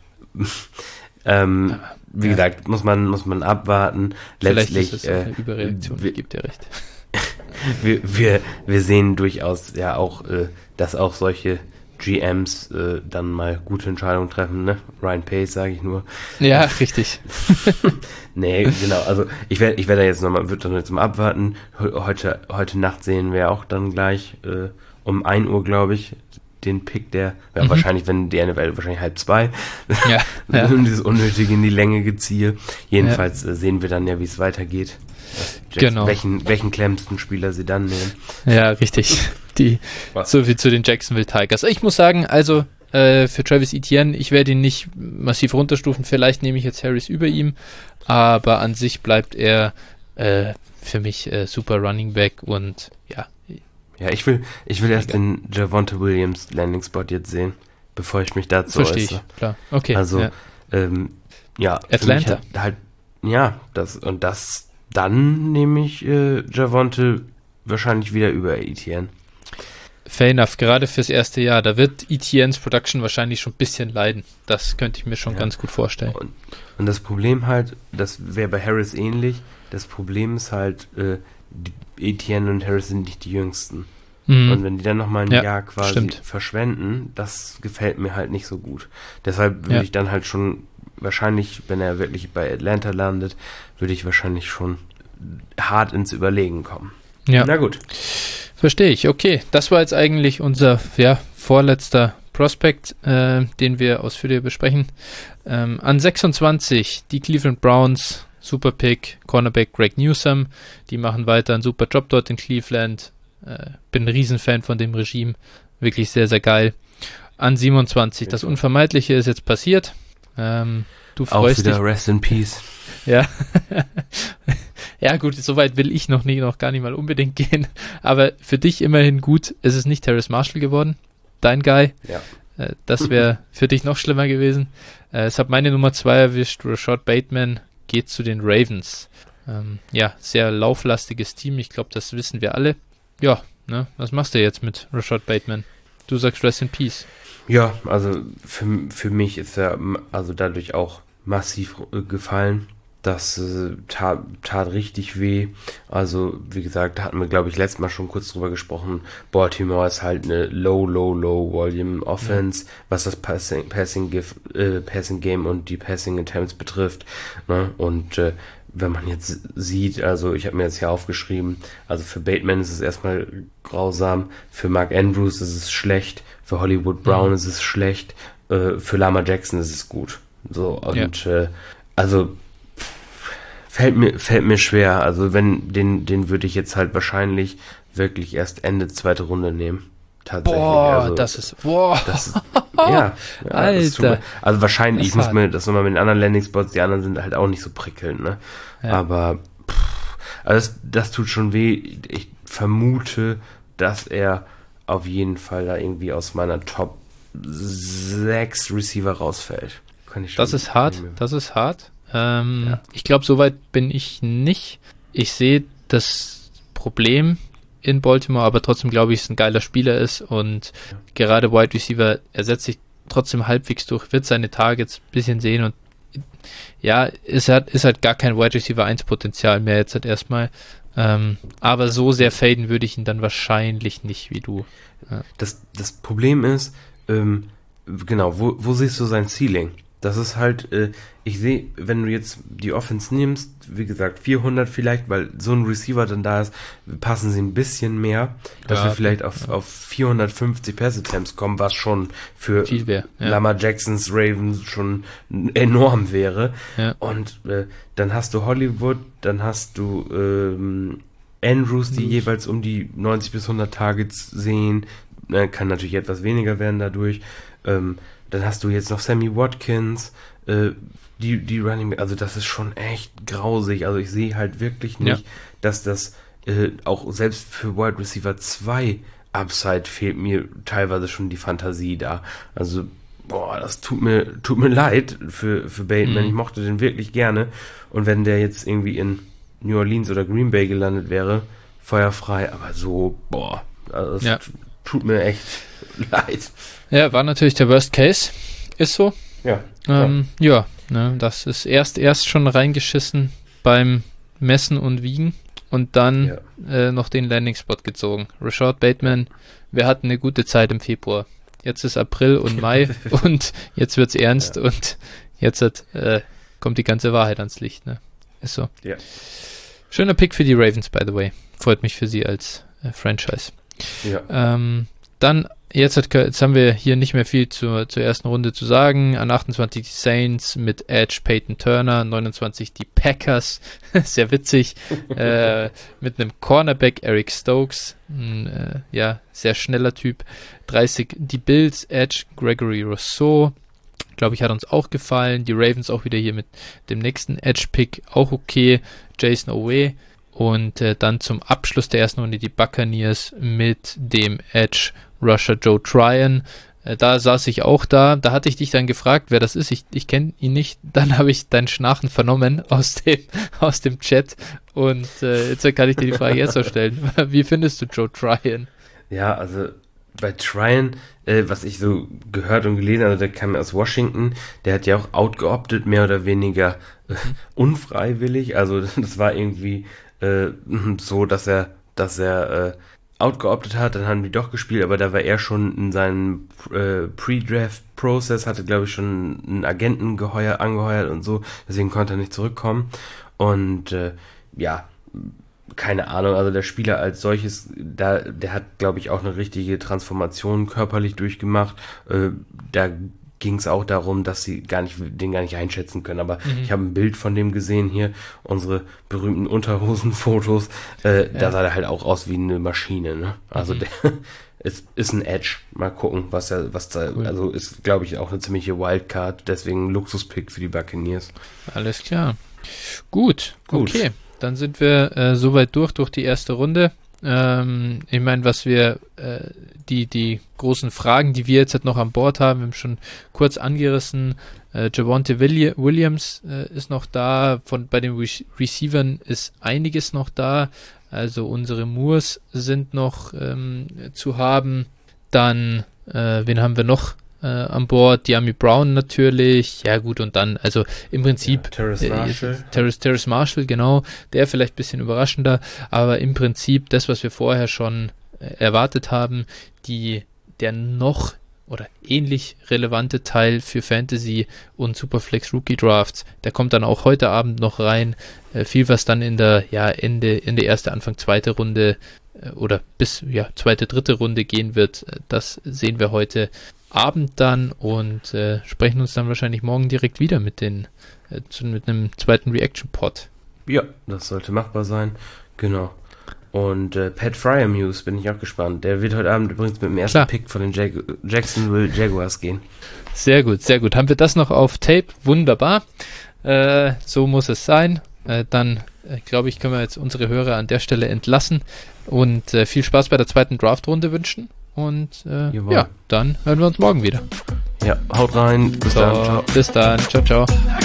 ähm, wie Ja. gesagt, muss man, muss man abwarten. Vielleicht Letztlich, ist es auch äh, eine Überreaktion, wir- ich gebe dir recht. wir, wir, wir sehen durchaus ja auch, äh, dass auch solche G Ms äh, dann mal gute Entscheidungen treffen, ne? Ryan Pace, sage ich nur. Ja, richtig. Nee, genau, also ich werde ich werde jetzt nochmal, wird dann jetzt mal abwarten. He- Heute, heute Nacht sehen wir auch dann gleich äh, um ein Uhr, glaube ich, den Pick, der, ja, Mhm. wahrscheinlich, wenn die N F L, wahrscheinlich halb zwei, Ja, ja. und dieses unnötige in die Länge geziehe. Jedenfalls äh, sehen wir dann ja, wie es weitergeht. Jackson, Genau. Welchen, welchen klemmsten Spieler sie dann nehmen. Ja, richtig. Die, Was? so viel zu den Jacksonville Tigers. Ich muss sagen, also äh, für Travis Etienne, ich werde ihn nicht massiv runterstufen. Vielleicht nehme ich jetzt Harris über ihm, aber an sich bleibt er äh, für mich äh, super Running Back und ja, Ja, ich will, ich will erst Egal. den Javonte Williams Landing Spot jetzt sehen, bevor ich mich dazu verstehe ich. äußere. Klar. Okay. Also, ja. ähm, ja, für mich Atlanta. Halt, halt, ja, das, und das, dann nehme ich äh, Javonte wahrscheinlich wieder über Etienne. Fair enough, gerade fürs erste Jahr. Da wird Etienne's Production wahrscheinlich schon ein bisschen leiden. Das könnte ich mir schon Ja. ganz gut vorstellen. Und, und das Problem halt, das wäre bei Harris ähnlich, das Problem ist halt, äh, die Etienne und Harris sind nicht die Jüngsten. Mhm. Und wenn die dann nochmal ein Ja, Jahr quasi stimmt. verschwenden, das gefällt mir halt nicht so gut. Deshalb würde Ja. ich dann halt schon wahrscheinlich, wenn er wirklich bei Atlanta landet, würde ich wahrscheinlich schon hart ins Überlegen kommen. Ja. Na gut. Verstehe ich. Okay, das war jetzt eigentlich unser ja, vorletzter Prospect, äh, den wir ausführlicher besprechen. Ähm, an sechsundzwanzig die Cleveland Browns, super Pick, Cornerback Greg Newsome. Die machen weiter einen super Job dort in Cleveland. Äh, bin ein Riesenfan von dem Regime. Wirklich sehr, sehr geil. An siebenundzwanzig, das Unvermeidliche ist jetzt passiert. Ähm, du freust Auch wieder dich. Rest in Peace. Ja. Ja gut, soweit will ich noch, nie, noch gar nicht mal unbedingt gehen. Aber für dich immerhin gut, es ist nicht Terrace Marshall geworden. Dein Guy. Ja. Äh, das wäre für dich noch schlimmer gewesen. Äh, es hat meine Nummer zwei erwischt. Rashad Bateman geht zu den Ravens. Ähm, ja, sehr lauflastiges Team. Ich glaube, das wissen wir alle. Ja, ne? Was machst du jetzt mit Rashad Bateman? Du sagst Rest in Peace. Ja, also für, für mich ist er also dadurch auch massiv äh, gefallen. Das äh, tat, tat richtig weh. Also, wie gesagt, da hatten wir, glaube ich, letztes Mal schon kurz drüber gesprochen. Baltimore ist halt eine low, low, low Volume Offense, ja. was das Passing, Passing, äh, Passing Game und die Passing Attempts betrifft. Ne? Und äh, wenn man jetzt sieht, also ich habe mir jetzt hier aufgeschrieben, also für Bateman ist es erstmal grausam, für Mark Andrews ist es schlecht, für Hollywood Brown mhm. ist es schlecht, äh, für Lamar Jackson ist es gut. So, und ja. äh, also Fällt mir, fällt mir schwer. Also wenn, den, den würde ich jetzt halt wahrscheinlich wirklich erst Ende zweite Runde nehmen. Tatsächlich. Boah, also, das ist, boah. Das ist, ja, ja, Alter. Das ist schon, also wahrscheinlich, das ich muss hart. mir das nochmal mit den anderen Landing-Spots, die anderen sind halt auch nicht so prickelnd, ne? Ja. Aber, pff, also das, das tut schon weh. Ich vermute, dass er auf jeden Fall da irgendwie aus meiner Top sechs Receiver rausfällt. Kann ich schon das ist hart, das ist hart. Ähm, ja. Ich glaube, soweit bin ich nicht. Ich sehe das Problem in Baltimore, aber trotzdem glaube ich, dass es ein geiler Spieler ist und ja. gerade Wide Receiver, er setzt sich trotzdem halbwegs durch, wird seine Targets ein bisschen sehen und ja, ist halt, ist halt gar kein Wide Receiver eins Potenzial mehr jetzt halt erstmal. Ähm, aber so sehr faden würde ich ihn dann wahrscheinlich nicht wie du. Ja. Das, das Problem ist, ähm, genau, wo, wo siehst du sein Ceiling? Das ist halt, äh, ich sehe, wenn du jetzt die Offense nimmst, wie gesagt, vierhundert vielleicht, weil so ein Receiver dann da ist, passen sie ein bisschen mehr, dass ja, wir vielleicht auf, ja. auf vierhundertfünfzig Pass-Attempts kommen, was schon für wär, ja. Lamar Jacksons Ravens schon enorm wäre. Ja. Und äh, dann hast du Hollywood, dann hast du ähm, Andrews, die mhm. jeweils um die neunzig bis hundert Targets sehen, äh, kann natürlich etwas weniger werden dadurch. Ähm, Dann hast du jetzt noch Sammy Watkins, äh, die, die Running, also das ist schon echt grausig. Also ich sehe halt wirklich nicht, ja. dass das äh, auch selbst für Wide Receiver zwei Upside fehlt mir teilweise schon die Fantasie da. Also, boah, das tut mir, tut mir leid für, für Bateman. Mhm. Ich mochte den wirklich gerne. Und wenn der jetzt irgendwie in New Orleans oder Green Bay gelandet wäre, feuerfrei, aber so, boah, also das ja. tut mir echt leid. Ja, war natürlich der Worst Case. Ist so. Ja. Ähm, ja, ne, das ist erst erst schon reingeschissen beim Messen und Wiegen und dann ja. äh, noch den Landing-Spot gezogen. Rashad Bateman, wir hatten eine gute Zeit im Februar. Jetzt ist April und Mai und jetzt wird's ernst ja. und jetzt hat, äh, kommt die ganze Wahrheit ans Licht. Ne? Ist so. Ja. Schöner Pick für die Ravens, by the way. Freut mich für sie als äh, Franchise. Ja. Ähm, dann Jetzt, hat, jetzt haben wir hier nicht mehr viel zur, zur ersten Runde zu sagen. An achtundzwanzig die Saints mit Edge Peyton Turner, neunundzwanzig die Packers, sehr witzig, äh, mit einem Cornerback Eric Stokes, ein äh, ja, sehr schneller Typ, dreißig die Bills, Edge Gregory Rousseau, glaube ich, hat uns auch gefallen. Die Ravens auch wieder hier mit dem nächsten Edge-Pick, auch okay, Jason Owe. Und äh, dann zum Abschluss der ersten Runde die Buccaneers mit dem Edge Rusher Joe Tryon. Äh, da saß ich auch da. Da hatte ich dich dann gefragt, wer das ist. Ich, ich kenne ihn nicht. Dann habe ich dein Schnarchen vernommen aus dem, aus dem Chat. Und äh, jetzt kann ich dir die Frage jetzt so stellen. Wie findest du Joe Tryon? Ja, also bei Tryon, äh, was ich so gehört und gelesen habe, der kam aus Washington. Der hat ja auch outgeoptet, mehr oder weniger äh, unfreiwillig. Also das war irgendwie äh, so, dass er, dass er äh, outgeoptet hat, dann haben die doch gespielt, aber da war er schon in seinem äh, Pre-Draft-Prozess, hatte glaube ich schon einen Agenten geheuer, angeheuert und so, deswegen konnte er nicht zurückkommen. Und äh, ja, keine Ahnung, also der Spieler als solches, da, der hat glaube ich auch eine richtige Transformation körperlich durchgemacht. Äh, da ging es auch darum, dass sie gar nicht, den gar nicht einschätzen können. Aber mhm. ich habe ein Bild von dem gesehen hier, unsere berühmten Unterhosenfotos. Äh, ja. Da sah er halt auch aus wie eine Maschine. Ne? Also mhm. der ist, ist ein Edge. Mal gucken, was er, was da, cool. Also ist, glaube ich, auch eine ziemliche Wildcard. Deswegen ein Luxuspick für die Buccaneers. Alles klar. Gut, Gut. Okay. Dann sind wir äh, soweit durch, durch die erste Runde. Ähm, ich meine, was wir, äh, die, die großen Fragen, die wir jetzt halt noch an Bord haben, wir haben schon kurz angerissen, äh, Javonte Willi- Williams äh, ist noch da, von bei den Re- Receivern ist einiges noch da, also unsere Moores sind noch ähm, zu haben, dann, äh, wen haben wir noch äh, an Bord? Diami Brown natürlich, ja gut, und dann, also im Prinzip ja, Terrace Marshall. Äh, Terrace, Terrace Marshall, genau, der vielleicht ein bisschen überraschender, aber im Prinzip das, was wir vorher schon äh, erwartet haben, die, der noch oder ähnlich relevante Teil für Fantasy und Superflex Rookie Drafts, der kommt dann auch heute Abend noch rein, äh, viel was dann in der, ja, Ende, Ende erste, Anfang zweite Runde äh, oder bis, ja, zweite, dritte Runde gehen wird, äh, das sehen wir heute Abend dann und äh, sprechen uns dann wahrscheinlich morgen direkt wieder mit den äh, zu, mit einem zweiten Reaction-Pod. Ja, das sollte machbar sein. Genau. Und äh, Pat Fryermuth bin ich auch gespannt. Der wird heute Abend übrigens mit dem ersten Klar. Pick von den Jag- Jacksonville Jaguars gehen. Sehr gut, sehr gut. Haben wir das noch auf Tape? Wunderbar. Äh, so muss es sein. Äh, dann äh, glaube ich, können wir jetzt unsere Hörer an der Stelle entlassen und äh, viel Spaß bei der zweiten Draft-Runde wünschen. Und äh, ja, dann hören wir uns morgen wieder. Ja, haut rein. Bis so, dann. Ciao. Bis dann. Ciao, ciao.